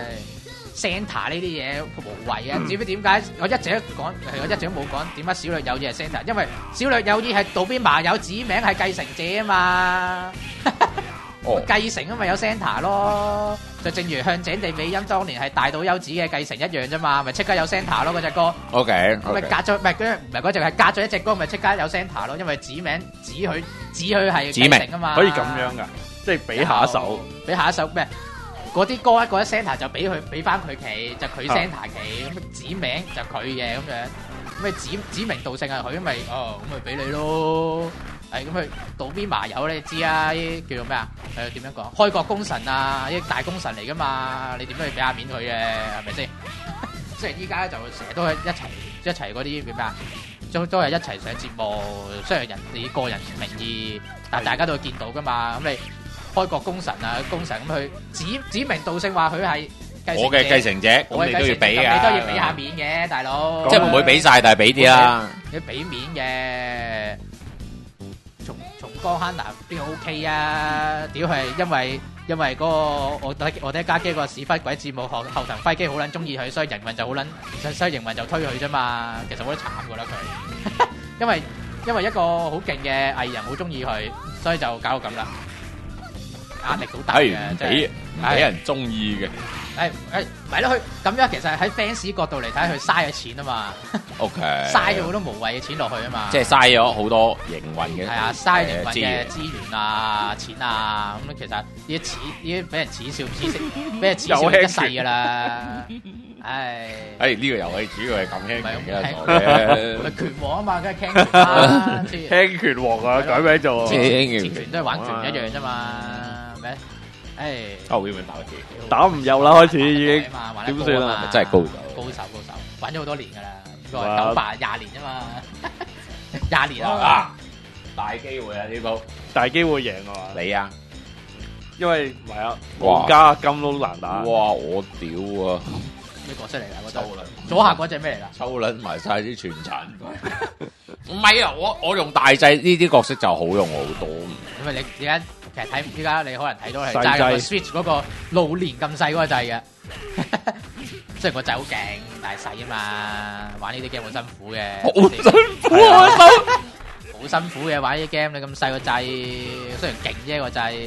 Centre 呢啲嘢無謂啊！至於點解我一直都冇講點解小女友意係 Centre， 因為小女友意係渡邊麻友指名係繼承者啊嘛，繼承啊嘛有 Centre 咯，就正如向井地美音當年係大島優子嘅繼承一樣啫嘛，咪即刻有 Centre 咯嗰隻歌。 OK， 咪隔咗唔係嗰隻係隔咗一隻歌，咪即刻有 Centre 咯，因為指名指佢係繼承啊嘛。 可以咁樣噶，即係俾下一首咩？嗰啲歌一個 centre 就俾翻佢企，就佢 centre 企，咁指名就佢嘅咁樣，咁咪指名道姓係佢，咁咪咁咪俾你咯。係咁佢渡邊麻友你知啊，叫做咩啊？點樣講？開國功臣啊，啲大功臣嚟噶嘛，你點都要俾下面佢嘅，係咪先？即係依家就成日都係一齊嗰啲叫咩啊？都係一齊上節目，雖然你個人名義，但係大家都會見到噶嘛，咁你。開國功臣啊，功臣咁佢指名道姓話佢係我嘅繼承者，咁你都要俾啊， 你都要俾下面嘅，大佬。 即係唔會俾晒，但係俾啲啦。 你俾面嘅，從江坑南邊個 OK 啊？屌係因為嗰個我哋家機個屎忽鬼節目後藤輝基好撚中意佢，所以營運就好撚，所以營運就推佢啫嘛。其實好得慘噶啦佢，因為一個好勁嘅藝人好中意佢，所以就搞到咁啦。壓力好大嘅，即係俾人中意嘅。咪咯，佢咁樣其實喺 fans 角度嚟睇，佢嘥咗錢啊嘛。 OK， 嘥咗好多無謂嘅錢落去啊嘛。 即係嘥咗好多營運嘅。係啊，嘥營運嘅資源啊、錢啊，咁其實呢啲俾人恥笑，俾人恥笑一世噶啦。 呢個遊戲主要係咁輕嘅， 拳王啊嘛，梗係傾拳啦， 輕拳王啊，改名做輕拳都係玩拳一樣啫嘛。 後邊咪打唔入啦，開始已經點算啦？ 真係高手， 玩咗好多年噶啦，應該98 20年啫嘛，20年啊， 大機會啊呢鋪， 大機會贏啊嘛？ 你啊， 因為唔係啊，皇家金都難打。 哇，我屌啊！ 咩角色嚟噶？抽輪左下嗰隻咩嚟噶？ 抽輪埋晒啲全殘。唔係啊，我用大掣呢啲角色就好用好多。 因為你而家其實睇依家你可能睇到係齋個 Switch 嗰個老年咁細嗰個掣嘅，雖然個掣好勁，但係細啊嘛，玩呢啲 game 好辛苦嘅。好辛苦啊！好辛苦嘅玩呢啲 game，你咁細個掣，雖然勁啫個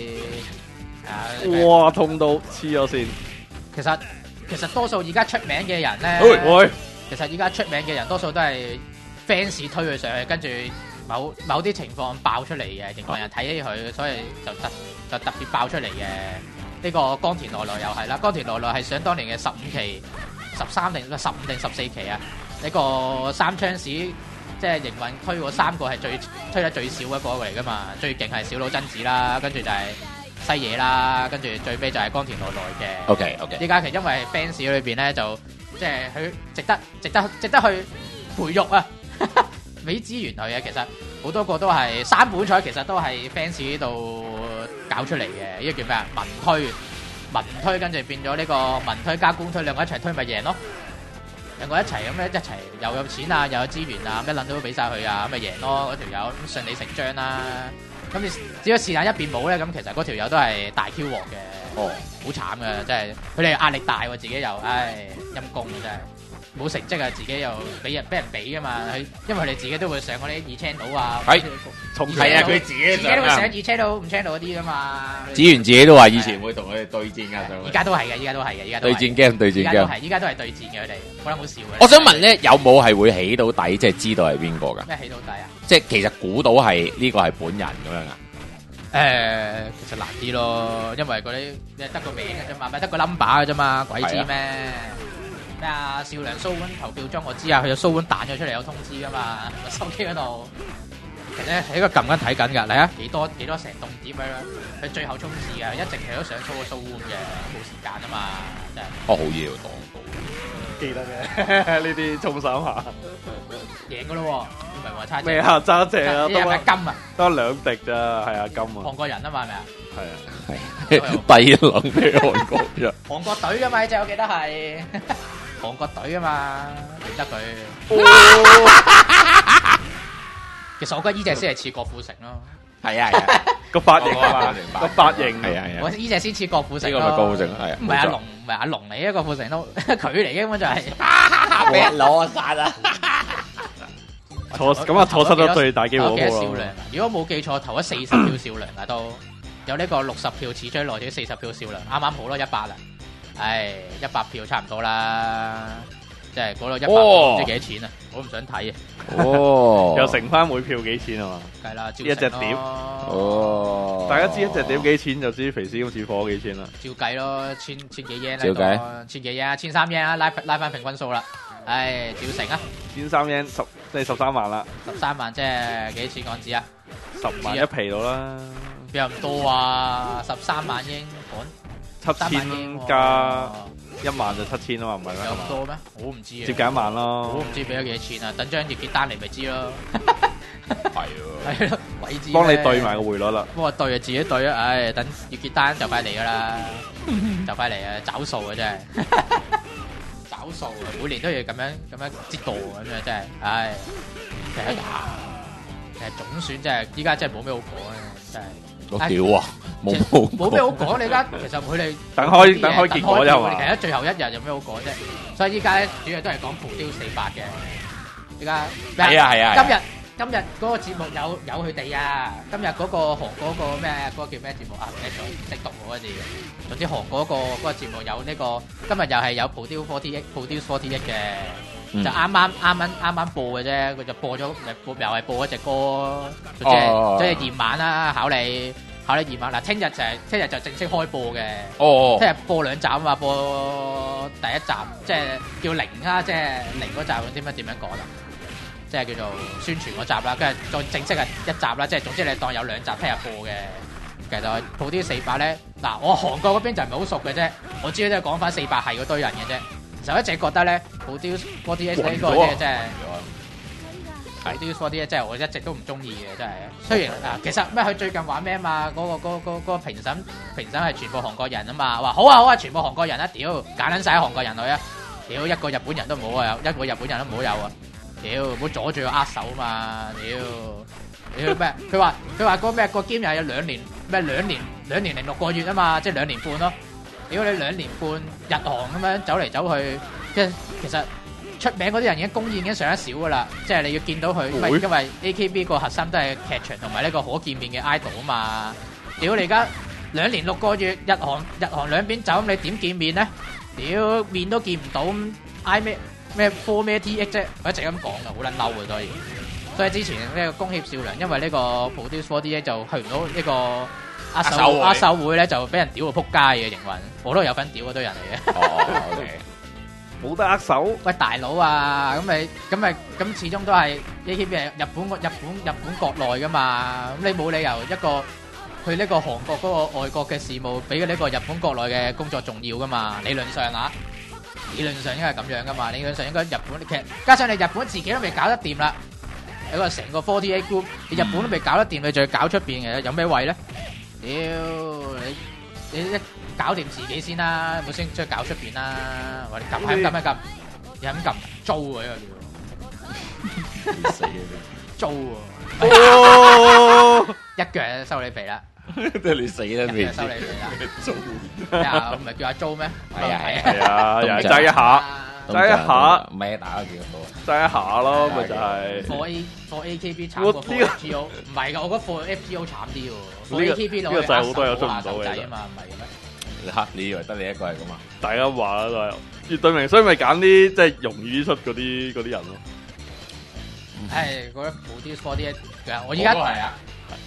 掣。 哇！痛到黐咗線。 其實多數而家出名嘅人咧，其實而家出名嘅人多數都係 fans 推佢上去，跟住某啲情況爆出嚟嘅，營運人睇起佢，所以就特別爆出嚟嘅。呢個岡田奈奈又係啦，岡田奈奈係想當年嘅15期、13定15定14期啊。呢個三槍士即係營運推嗰3個係推得最少一個嚟噶嘛，最勁係小島真子啦，跟住就係西野啦，跟住最尾就係岡田奈奈嘅。 OK。 依家其實因為 fans 裏邊咧，就即係佢值得去培育啊，俾資源佢啊。其實好多個都係3本賽，其實都係 fans 呢度搞出嚟嘅。呢個叫咩啊？文推，跟住變咗呢個文推加公推，兩個一齊推咪贏咯。兩個一齊咁咧，一齊又有錢啊，又有資源啊，咩撚都俾晒佢啊，咁咪贏咯。嗰條友咁順理成章啦。咁你只要是但一邊冇咧，咁其實嗰條友都係大 Q 鑊嘅。好慘嘅，真係佢哋壓力大喎，自己又，陰公嘅真係。 冇成績啊，自己又俾人俾噶嘛，因為佢哋自己都會上嗰啲2 channel 啊， 係啊，佢自己都會上2 channel 5 channel 嗰啲噶嘛。 子源自己都話以前會同佢哋對戰噶， 而家都係嘅，而家都係嘅，而家對戰 game 對戰 game， 依家都係對戰嘅佢哋，覺得好笑嘅。 我想問咧，有冇係會起到底，即係知道係邊個噶？ 咩起到底啊？ 即係其實估到係呢個係本人咁樣啊？ 其實難啲咯，因為嗰啲得個名嘅啫嘛，咪得個 number 嘅啫嘛，鬼知咩？咩啊？少量蘇温投票中我知啊，佢有蘇温彈咗出嚟有通知噶嘛，手機嗰度。其實喺個撳緊睇緊㗎，嚟啊！幾多成棟點樣？佢最後衝刺㗎，一直係都想操個蘇温嘅，冇時間啊嘛，真係。 好嘢喎，當記得嘅呢啲衝手下贏㗎咯喎，唔係話差咩啊？揸正啊， 係咪金啊？ 得2滴咋，係啊金啊！ 韓國人啊嘛，係咪啊？ 係啊， 低能嘅韓國人。 韓國隊㗎嘛，呢隻我記得係韓國隊㗎嘛，認得佢。其實我覺得呢隻先係似郭富城咯。係啊， 個髮型啊嘛，個髮型係啊。 我呢隻先似郭富城咯。 呢個咪郭富城係啊。 唔係阿龍嚟嘅，郭富城都佢嚟嘅，根本就係俾人攞晒啦。 錯失咗最大機會嗰個咯。 如果冇記錯，投咗40票少量啊，都有呢個60票始追來，自己40票少量，啱啱好咯，100啦。唉，100票差唔多啦。即係嗰度100唔知幾多錢啊！我唔想睇啊！ 又乘翻每票幾錢啊嘛？ 計啦， 一隻碟大家知一隻碟幾錢就知肥屍公似火幾錢啦。照計咯，千幾 yen 照計 ，1000幾 yen， 1300 yen 啊，拉翻平均數啦。唉，照成啊 ！13 yen 即係13萬啦。 13萬即係幾錢港紙啊 ？10萬一皮到啦。 邊有咁多啊？13萬英鎊 ，7000加1萬就7000啊嘛，唔係咩？ 有咁多咩？我唔知啊。 接近1萬咯。 我唔知俾咗幾多錢啊？等張月結單嚟咪知咯。係咯，鬼知。 幫你對埋個匯率啦。 幫我對啊，自己對啊！唉，等月結單就快嚟噶啦，就快嚟啊！找數啊，真係找數啊！每年都要咁樣折墮咁樣，真係唉。其實總選真係依家真係冇咩好講啊，真係。 我屌啊！ 冇咩好講，你而家其實佢哋等開結果啫嘛。 其實最後一日有咩好講啫？所以依家咧主要都係講蒲雕400嘅。依家係啊！ 今日嗰個節目有佢哋啊！今日嗰個韓國嗰個咩嗰個叫咩節目啊？唔記得咗，識讀嗰個字。總之韓國嗰個節目有呢個，今日又係有蒲雕48嘅，就啱啱播嘅啫。佢就播咗又係播一隻歌，即係夜晚啦，考你夜晚嗱，聽日就正式開播嘅。聽日播2集啊嘛，播第一集即係叫0啦，即係0嗰集，唔知點樣講啦。即係叫做宣傳嗰集啦，跟住再正式係1集啦，即係總之你當有2集聽日播嘅。其實蒲雕400咧，嗱我韓國嗰邊就唔係好熟嘅啫，我主要都係講翻400係嗰堆人嘅啫。其實我一直覺得咧，蒲雕48呢個嘢真係蒲雕48真係我一直都唔中意嘅，真係。雖然嗱，其實咩佢最近話咩啊嘛，嗰個評審係全部韓國人啊嘛，話好啊，全部韓國人啊，屌揀撚曬韓國人去啊，屌一個日本人都唔好啊，一個日本人都唔好有啊。屌，唔好阻住我握手啊嘛！屌咩？佢話嗰個咩個 game 又有2年咩2年零6個月啊嘛，即係2年半咯。屌你2年半日韓咁樣走嚟走去，其實出名嗰啲人已經公演已經上得少噶啦。即係你要見到佢，因為 AKB 個核心都係劇場同埋呢個可見面嘅 idol 啊嘛。屌你而家2年6個月日韓兩邊走，咁你點見面咧？屌面都見唔到，嗌咩 for 咩 TX 啫，我一直咁講噶，好撚嬲嘅，所以之前呢個恭喜少良，因為呢個蒲雕48就去唔到呢個握手會咧，就俾人屌到撲街嘅營運，我都有份屌嗰堆人嚟嘅。 OK，冇得握手。喂大佬啊，咁始終都係 AKB 係日本國內噶嘛，咁你冇理由一個去呢個韓國嗰個外國嘅事務，比呢個日本國內嘅工作重要噶嘛？理論上應該係咁樣噶嘛，理論上應該日本其實加上你日本自己都未搞得掂啦，有個成個48 group， 你日本都未搞得掂，你仲要搞出邊嘅，有咩位咧？屌你一搞掂自己先啦，冇先再搞出邊啦，我哋撳又咁撳租啊呢個叫，死租喎，一腳收你皮啦。 都你死啦！未收你皮啦！租咩啊？唔係叫阿租咩？ 係啊，又係擠一下。 擠一下咩打咗幾多波？ 擠一下咯，咪就係。 貨 AKB 慘過貨 FGO，唔係㗎，我覺得貨 FGO 慘啲喎。貨 AKB 攞嚟好多有捉唔到嘅啊嘛，唔係嘅咩？ 嚇！你以為得你一個係咁啊？ 大家話啦都係絕對明，所以咪揀啲即係容易出嗰啲人咯。 係嗰啲冇啲 for 啲，我依家係啊。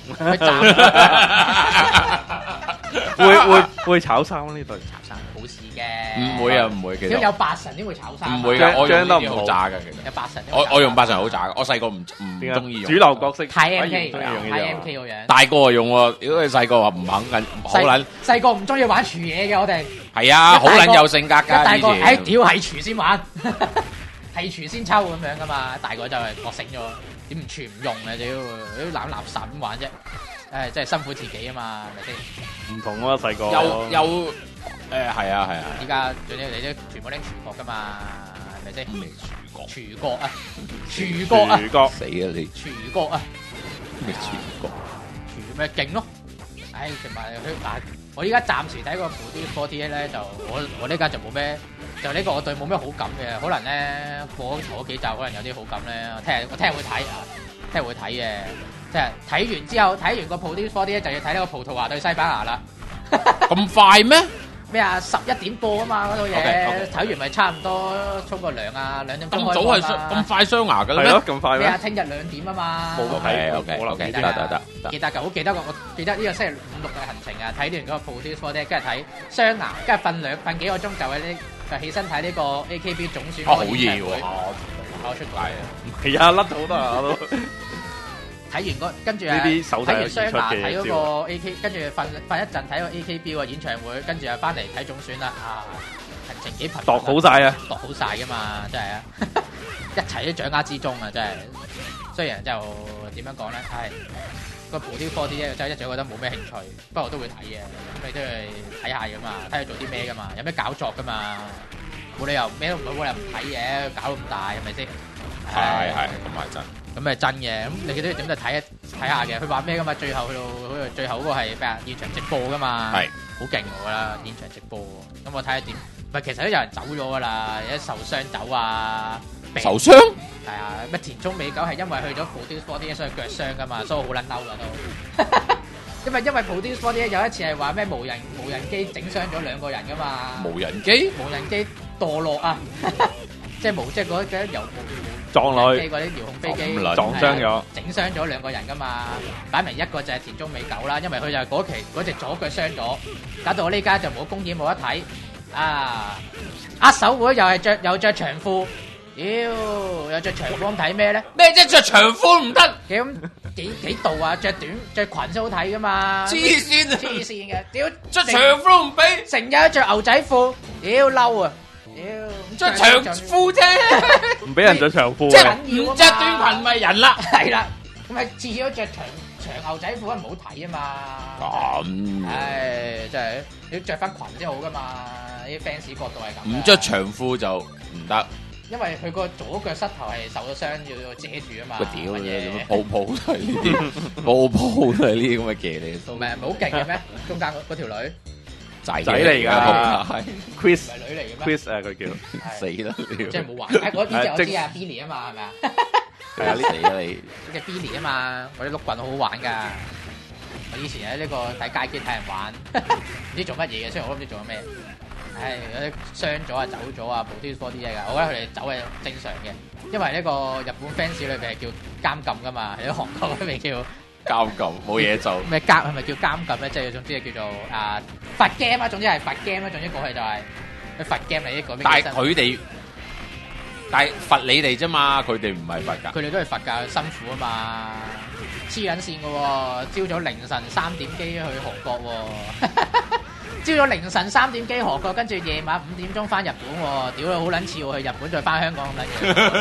會炒衫呢隊？ 炒衫冇事嘅， 唔會啊，唔會。其實有八神點會炒衫？ 唔會㗎，我用呢啲好渣㗎，其實。 有八神。 我用八神好渣㗎，我細個唔中意用。 主流角色。 睇 MK，睇 MK 個樣。 大個就用喎，如果你細個話唔肯緊，好撚。細個唔中意玩廚嘢嘅我哋。係啊，好撚有性格㗎。 大個屌係廚先玩，係廚先抽咁樣㗎嘛。大個就係覺醒咗。點唔全唔用啊！屌，啲攬垃圾咁玩啫，誒，真係辛苦自己啊嘛，係咪先？唔同啊，細個有係啊。 依家最緊要你都全部拎廚角噶嘛，係咪先？廚角啊！ 死啊你！ 廚角啊！ 咩廚角？ 廚咪勁咯！唉，同埋我依家暫時睇個 40 咧，就我呢家就冇咩。就呢個我對冇咩好感嘅，可能咧過咗幾集，可能有啲好感咧。我聽日會睇啊，聽日會睇嘅。即係睇完之後，睇完個 40 咧，就要睇呢個葡萄牙對西班牙啦。 咁快咩？ 咩啊？11點播啊嘛，嗰套嘢睇完咪差唔多沖個涼啊，2點鐘開播啊。咁早係咁快雙牙嘅咩？ 咁快咩？ 咩啊？聽日2點啊嘛。 冇睇，OK，得。 記得㗎，好記得我記得呢個星期5、6嘅行程啊，睇完嗰個40咧，跟住睇雙牙，跟住瞓幾個鐘就喺呢。就起身睇呢個 AKB 總選好嘢喎！ 我出街啊！ 係啊，甩咗好多下都。 睇完跟住睇完雙牙睇嗰個 AK， 跟住瞓一陣睇個 AKB 個演唱會，跟住又翻嚟睇總選啦！啊，行程幾頻。 度好晒啊！ 度好晒噶嘛，真係啊！一齊都掌握之中啊，真係。雖然就點樣講咧，係。個 40 咧，真係一直覺得冇咩興趣，不過我都會睇嘅，咁你都係睇下噶嘛，睇佢做啲咩噶嘛，有咩搞作噶嘛，冇理由咩都冇理由唔睇嘅，搞到咁大係咪先？ 係，咁係真。咁係真嘅，咁你都點都睇下嘅。佢話咩噶嘛？最後去到最後嗰個係咩啊？現場直播噶嘛，係好勁我覺得現場直播。咁我睇下點？唔係其實都有人走咗噶啦，有啲受傷走啊。 受傷？ 係啊，乜田中美久係因為去咗 40 所以腳傷噶嘛，所以我好撚嬲噶都。因為 40 有一次係話咩無人機整傷咗2個人噶嘛。無人機墮落啊！即係嗰啲遊撞落機嗰啲遙控飛機撞傷咗， 整傷咗2個人噶嘛。擺明一個就係田中美久啦，因為佢就係嗰期嗰隻左腳傷咗，搞到我呢家就冇公演冇得睇啊！握手會又着長褲。妖，有着長褲睇咩咧？ 咩啫？着長褲唔得， 幾度啊？着裙先好睇噶嘛？ 黐線嘅，屌着長褲唔俾， 成日着牛仔褲，屌嬲啊！ 屌着長褲啫， 唔俾人着長褲， 即係唔着短裙咪人啦， 係啦，咁咪次次都着長牛仔褲，唔好睇啊嘛。咁，唉，真係你要着翻裙先好噶嘛？啲 fans 角度係咁。 唔着長褲就唔得。 因為佢個左腳膝頭係受咗傷，要遮住啊嘛。 個屌嘅，泡泡都係呢啲，泡泡都係呢啲咁嘅騎呢。 唔係好勁嘅咩？中間嗰條女仔嚟㗎，Chris 係女嚟嘅咩 ？Chris 佢叫死啦！ 即係冇玩。嗰啲就我知啊 ，Billy 啊嘛，係咪啊？ 係啊，死啦你！ 隻 Billy 啊嘛，嗰啲碌棍好好玩㗎。我以前喺呢個睇街機睇人玩，唔知做乜嘢嘅，雖然我都唔知做咗咩。係有啲傷咗啊，走咗啊，40啲嘢㗎。我覺得佢哋走係正常嘅，因為呢個日本 fans 裏邊係叫監禁㗎嘛，喺韓國嗰邊叫監禁，冇嘢做。 咩監係咪叫監禁咧？即係總之係叫做罰 game 啊，總之係罰 game 啊，總之過去就係佢罰 game 嚟呢個。 但係佢哋，但係罰你哋啫嘛，佢哋唔係罰㗎。 佢哋都係罰㗎，辛苦啊嘛，黐撚線㗎喎，朝早凌晨3點機去韓國喎。朝早凌晨3點機韓國，跟住夜晚5點鐘翻日本喎，屌佢好撚似喎，去日本再翻香港咁撚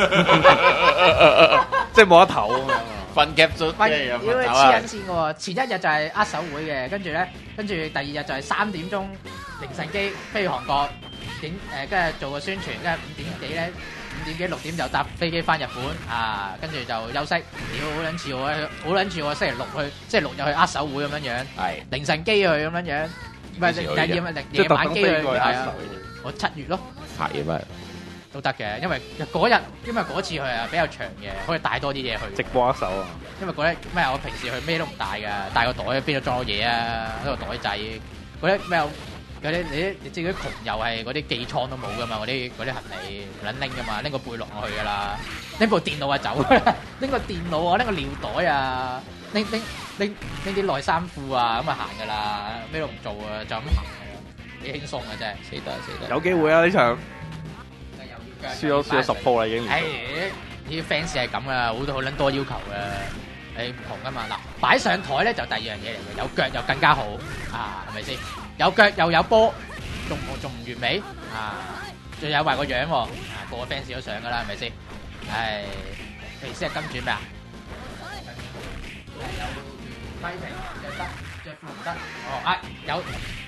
嘢， 即係冇得唞咁樣。 瞓 gap 咗， 屌佢黐撚線喎！前一日就係握手會嘅，跟住第二日就係3點鐘凌晨機飛去韓國，跟住做個宣傳，跟住5點幾咧，5點幾6點就搭飛機翻日本啊，跟住就休息。屌好撚似我，好撚似我星期六日去握手會咁樣樣，凌晨機去咁樣樣。唔係夜晚機去係啊！我7月咯， 係咩？ 都得嘅，因為嗰次去啊比較長嘅，可以帶多啲嘢去。 直播一手啊！ 因為嗰啲咩，我平時去咩都唔帶㗎，帶個袋邊度裝到嘢啊？一個袋仔嗰啲咩？嗰啲你知嗰啲窮遊係嗰啲寄倉都冇㗎嘛？嗰啲行李唔撚拎㗎嘛？拎個背囊去㗎啦，拎部電腦啊走，拎個電腦啊，拎個尿袋啊，拎啲內衫褲啊咁啊行㗎啦，咩都唔做啊，就咁行㗎，幾輕鬆嘅真係。死得！ 有機會啊呢場，輸咗10鋪啦已經。 係啲 fans 係咁啊，好撚多要求嘅。你唔同噶嘛，嗱擺上台咧就第二樣嘢嚟嘅，有腳又更加好啊，係咪先？有腳又有波，仲唔完美啊？仲有埋個樣喎，個個 fans 都上噶啦，係咪先？係，皮斯係跟住咩啊？有批評就得，着褲唔得。哦，啊有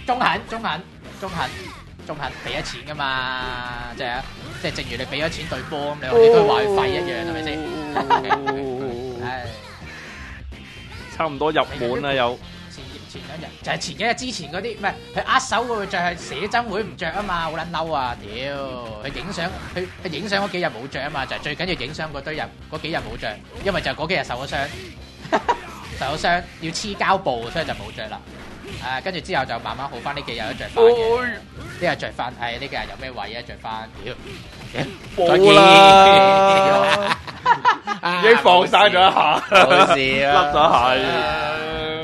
中肯俾咗錢噶嘛，即係正如你俾咗錢對波咁，你都話佢廢一樣，係咪先？唉。 差唔多入門啦，有前兩日就係前幾日之前嗰啲，唔係佢握手嗰個着係寫真會唔着啊嘛，好撚嬲啊！屌，佢影相佢影相嗰幾日冇着啊嘛，就係最緊要影相嗰幾日冇着，因為就嗰幾日受咗傷，受咗傷要黐膠布，所以就冇着啦。跟住之後就慢慢好翻，呢幾日都着翻嘅，呢日着翻，呢幾日有咩位啊？着翻，屌， 冇啦，已經放生咗一下， 冇事啊， 甩咗下。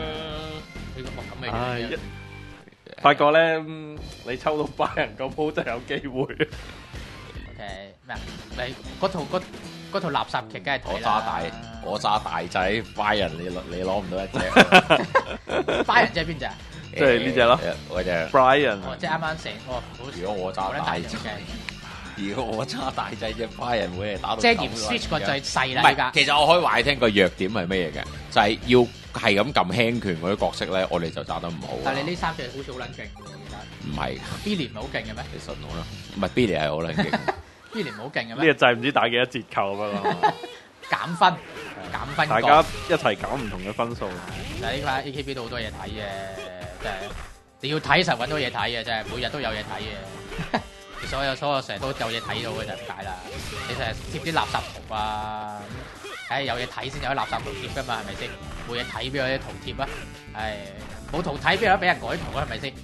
唉，發覺咧，你抽到拜仁嗰鋪真係有機會。 咩啊？你嗰套垃圾劇梗係睇啦。 我揸大仔，拜仁你攞唔到一隻。 拜仁即係邊隻啊？ 即係呢隻咯， 嗰隻。 Brian。 即係啱啱成如果我揸大隻，如果我揸大仔隻拜仁會嚟打到。 即係嫌 Switch 個掣細啦，而家。 其實我可以話你聽個弱點係咩嘢嘅，就係要係咁撳輕拳嗰啲角色咧，我哋就打得唔好。 但係你呢3隻好似好撚勁喎，其實。 唔係。 Billy 唔係好勁嘅咩？ 你信我啦，唔係 Billy 係好撚勁。 Billy 唔好勁嘅咩？ 呢個掣唔知打幾多折扣啊嘛。 減分。 大家一齊減唔同嘅分數。 但係呢排 AKB 都好多嘢睇嘅，真係你要睇實揾到嘢睇嘅，真係每日都有嘢睇嘅。所有成日都有嘢睇到嘅就唔解啦。你成日貼啲垃圾圖啊，有嘢睇先有啲垃圾圖貼噶嘛，係咪先？冇嘢睇邊有啲圖貼啊？冇圖睇邊有得俾人改圖啊？係咪先？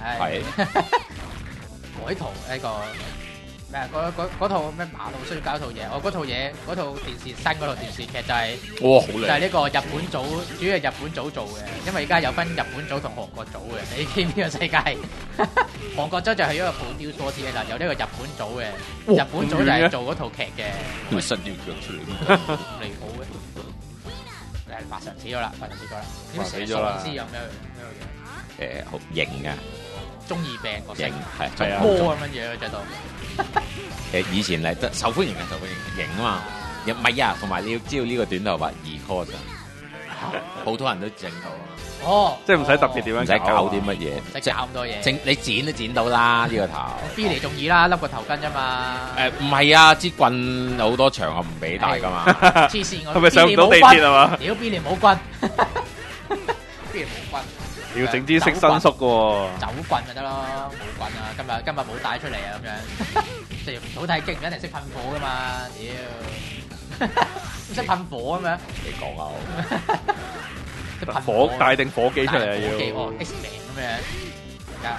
改圖呢個咩？嗰套咩馬路需要搞套嘢？嗰套電視新嗰套電視劇就係好靚， 就係呢個日本組，主要係日本組做嘅。因為而家有分日本組同韓國組嘅。你見邊個世界？韓國組就係一個 produce 多啲啦，有呢個日本組嘅。日本組就係做嗰套劇嘅。 會伸條腳出嚟， 離譜嘅。發神死咗啦！點死咗啦？喪屍有咩嘢？ 好型啊！ 中二病個型係魔咁樣嘢着到。 以前嚟得受歡迎嘅，受歡迎型啊嘛。唔係啊，同埋你要知道呢個短頭髮2cos好多人都整到啊。 即係唔使特別點樣， 唔使搞啲乜嘢， 唔使搞咁多嘢。 你剪都剪到啦呢個頭。 Billy 仲易啦，笠個頭巾啫嘛。 唔係啊，支棍好多場合唔俾帶噶嘛。 黐線我。 係咪上唔到地鐵啊嘛？ 屌 Billy 冇棍。Billy 冇棍。 要整支識伸縮嘅喎， 走棍咪得咯，冇棍啊！今日冇帶出嚟啊，咁樣即係好睇勁，一定識噴火噶嘛！屌，識噴火咁樣， 你講啊！ 火帶定火機出嚟啊要 X 名咁樣，而家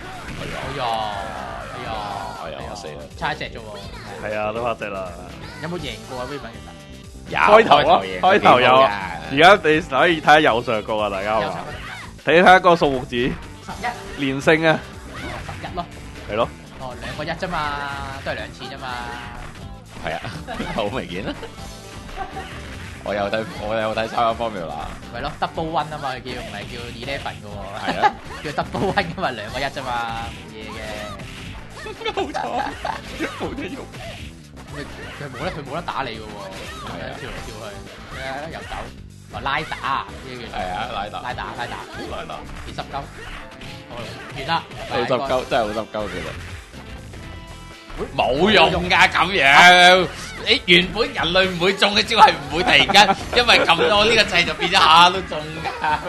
哎呀死啦！ 差一隻啫喎， 係啊，都差一隻啦。 有冇贏過啊 Raymond？其實開頭有，而家你可以睇下右上角啊，大家話。睇下個數目字，11連勝啊 ，11咯， 係咯， 哦2個1啫嘛，都係2次啫嘛， 係啊，好明顯啦。我有睇3方面啦， 咪咯 double one 啊嘛，佢叫唔係叫11嘅喎， 係啊， 叫 double one 噶嘛，2個1啫嘛，冇嘢嘅， 冇錯，冇得用， 佢冇得打你嘅喎，跳嚟跳去，又走。拉打呢個叫拉打，29，完啦， 好濕鳩，真係好濕鳩其實，冇用㗎咁樣。你原本人類唔會中嘅招係唔會突然間，因為撳咗呢個掣就變咗下都中㗎。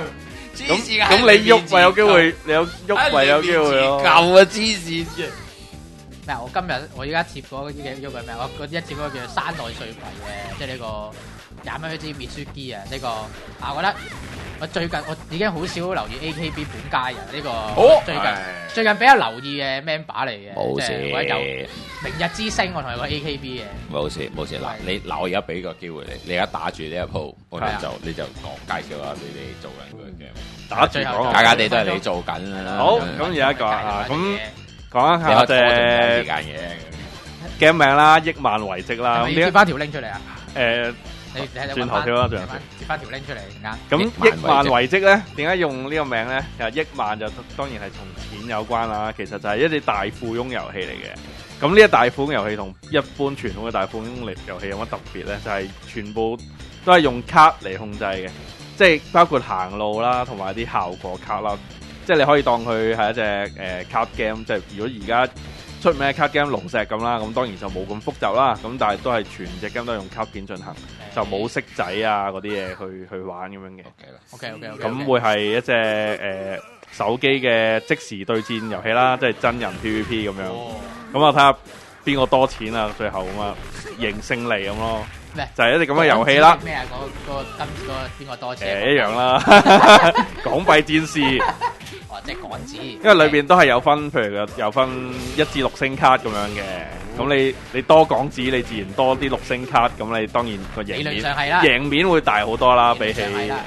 咁你喐咪有機會，你有喐咪有機會咯。 夠啊黐線嘅， 咩？我依家貼嗰個叫咩？我一貼嗰個叫山內碎葵嘅，即係呢個廿蚊一支滅書機啊！呢個我覺得我最近我已經好少留意 AKB 本家人呢個最近比較留意嘅 member 嚟嘅， 冇事。 或者有明日之星，我同佢個 AKB 嘅。冇事。 嗱我而家俾個機會你而家打住呢一鋪，你就介紹下你哋做緊嗰嘅。 打住講， 家地都係你做緊啦。 好，咁而家咁講一下隻時間嘅 game 名啦，億萬遺跡啦。 咁貼翻條 link 出嚟啊！你轉頭跳啦， 貼翻條 link 出嚟啱。 咁億萬遺跡咧，點解用呢個名咧？其實億萬就當然係同錢有關啦。其實就係一啲大富翁遊戲嚟嘅。咁呢一大富翁遊戲同一般傳統嘅大富翁遊戲有乜特別咧？就係全部都係用卡嚟控制嘅，即係包括行路啦，同埋啲效果卡啦。即係你可以當佢係一隻card game，即係如果而家出名嘅 card game 龍石咁啦，咁當然就冇咁複雜啦。咁但係都係全隻 game 都係用卡片進行，就冇色仔啊嗰啲嘢去玩咁樣嘅。 OK。 咁會係一隻手機嘅即時對戰遊戲啦，即係真人 PVP 咁樣。咁啊睇下邊個多錢啊，最後咁啊贏勝利咁咯。就係一隻咁嘅遊戲啦。 咩啊？嗰邊個多錢？ 一樣啦，港幣戰士。 即係港紙， 因為裏邊都係有分，譬如有分1至6星卡咁樣嘅。咁你多港紙，你自然多啲6星卡。咁你當然個贏面會大好多啦，比起係啦。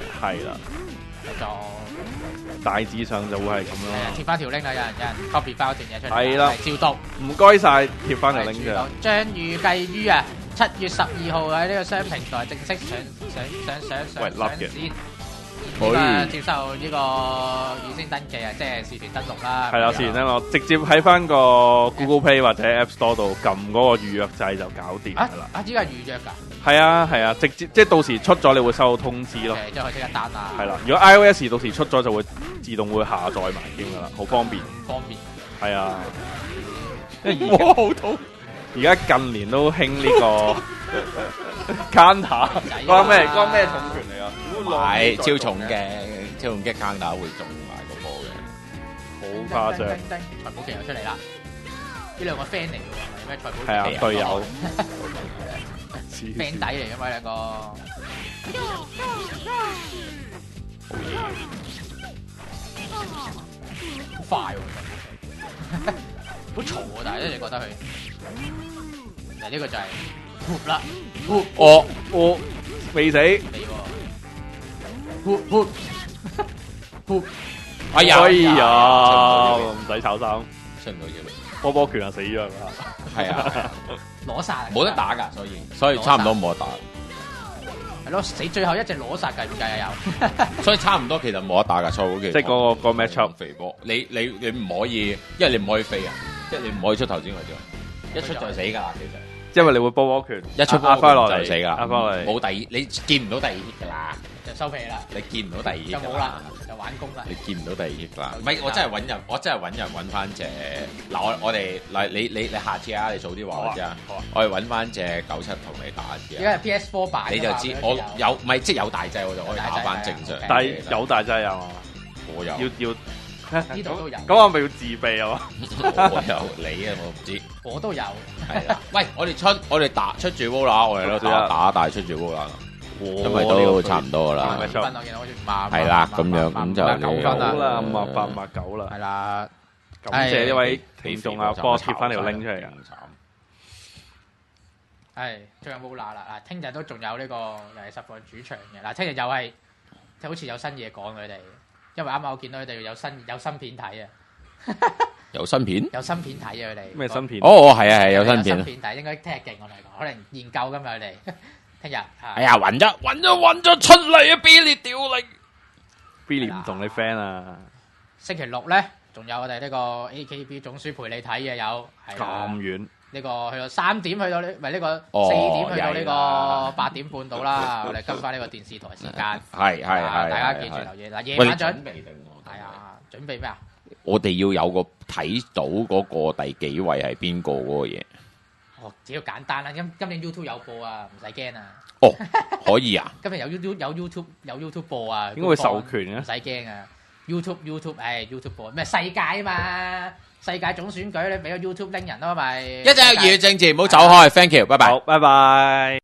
大致上就會係咁咯。 貼翻條 link 啊！有人 copy 翻嗰段嘢出嚟。係啦，照讀。 唔該晒，貼翻條 link 啫。 將預計於7月12號喺呢個商平台正式上線。接受呢個預先登記啊，即係事前登錄啦。係啦，事前登錄，直接喺翻個 Google Play 或者 App Store 度撳嗰個預約掣就搞掂噶啦。依家係預約㗎？係啊，直接即係到時出咗，你會收到通知咯。即係可以即刻 down啦。係啦，如果 iOS 到時出咗就會自動會下載埋添㗎啦，好方便。係啊， 哇好痛！ 而家近年都興呢個 counter，嗰個咩重拳嚟啊？ 係超重嘅 counter 會中埋個波嘅， 好誇張。 財寶奇又出嚟啦！呢兩個 friend 嚟嘅喎，係咩財寶奇？ 係啊，隊友 friend 底嚟嘅嘛兩個。好快喎！好嘈喎，但係一直覺得佢。嗱呢個就係撲啦， 我未死，撲，哎呀，唔使炒衫， 出唔到嘢， 波拳啊死咗係嘛？ 係啊， 攞殺， 冇得打㗎，所以差唔多冇得打。 係咯，死最後一隻攞殺計唔計啊有？ 所以差唔多其實冇得打㗎，賽會即係嗰個 match up 肥波，你唔可以，因為你唔可以飛啊，即係你唔可以出頭先嗰隻。一出就死㗎啦，其實， 因為你會波拳， 一出壓翻落嚟就死㗎， 壓翻落嚟， 冇第二，你見唔到第二 hit 㗎啦， 就收皮啦， 你見唔到第二 hit 就冇啦，就玩功啦， 你見唔到第二 hit 啦，唔係我真係揾人揾翻隻，嗱我哋嗱你下次啊，你早啲話我知啊，我哋揾翻隻97同你打一次， 因為 PS4 版你就知我有，唔係即係有大劑我就可以打翻正常， 但係有大劑啊嘛， 我有要。 呢度都有， 咁我咪要自備啊？ 我有你啊，我唔知。 我都有。 係啦，喂，我哋出住 w 啦，我哋都打大出住 w 啦，因為都差唔多噶啦。 分我見到好似5 係啦，咁樣咁就 9分啦，58、59啦。 係啦， 感謝呢位聽眾啊，幫我貼翻條 link 出嚟。 係，最近冇啦嗱，聽日都仲有呢個又係實況主場嘅嗱，聽日又係好似有新嘢講佢哋。因為啱啱我見到佢哋有新片睇啊！ 有新片？ 有新片睇啊！佢哋咩新片？ 哦，係啊，係有新片。 新片睇應該聽日勁我嚟講，可能研究㗎嘛佢哋。聽日哎呀，揾咗出嚟啊！Billy 屌你 ！Billy 唔同你 friend 啊！ 星期六咧，仲有我哋呢個 AKB 總書陪你睇嘅有。 咁遠？ 呢個去到3點去到呢，唔係呢個4點去到呢個8點半到啦。我哋跟翻呢個電視台時間。 係， 大家記住留意。嗱，夜晚準備定喎？係啊，準備咩啊？ 我哋要有個睇到嗰個第幾位係邊個嗰個嘢。 哦，只要簡單啦。今年 YouTube 有播啊，唔使驚啊。 哦，可以啊。 今日有 YouTube 播啊。 應該會授權啊。 唔使驚啊。 YouTube 播咩世界啊嘛，世界總選舉你俾個 YouTube 拎人咯咪。 一陣有熱政治，唔好走開，thank you，拜拜。 好，拜拜。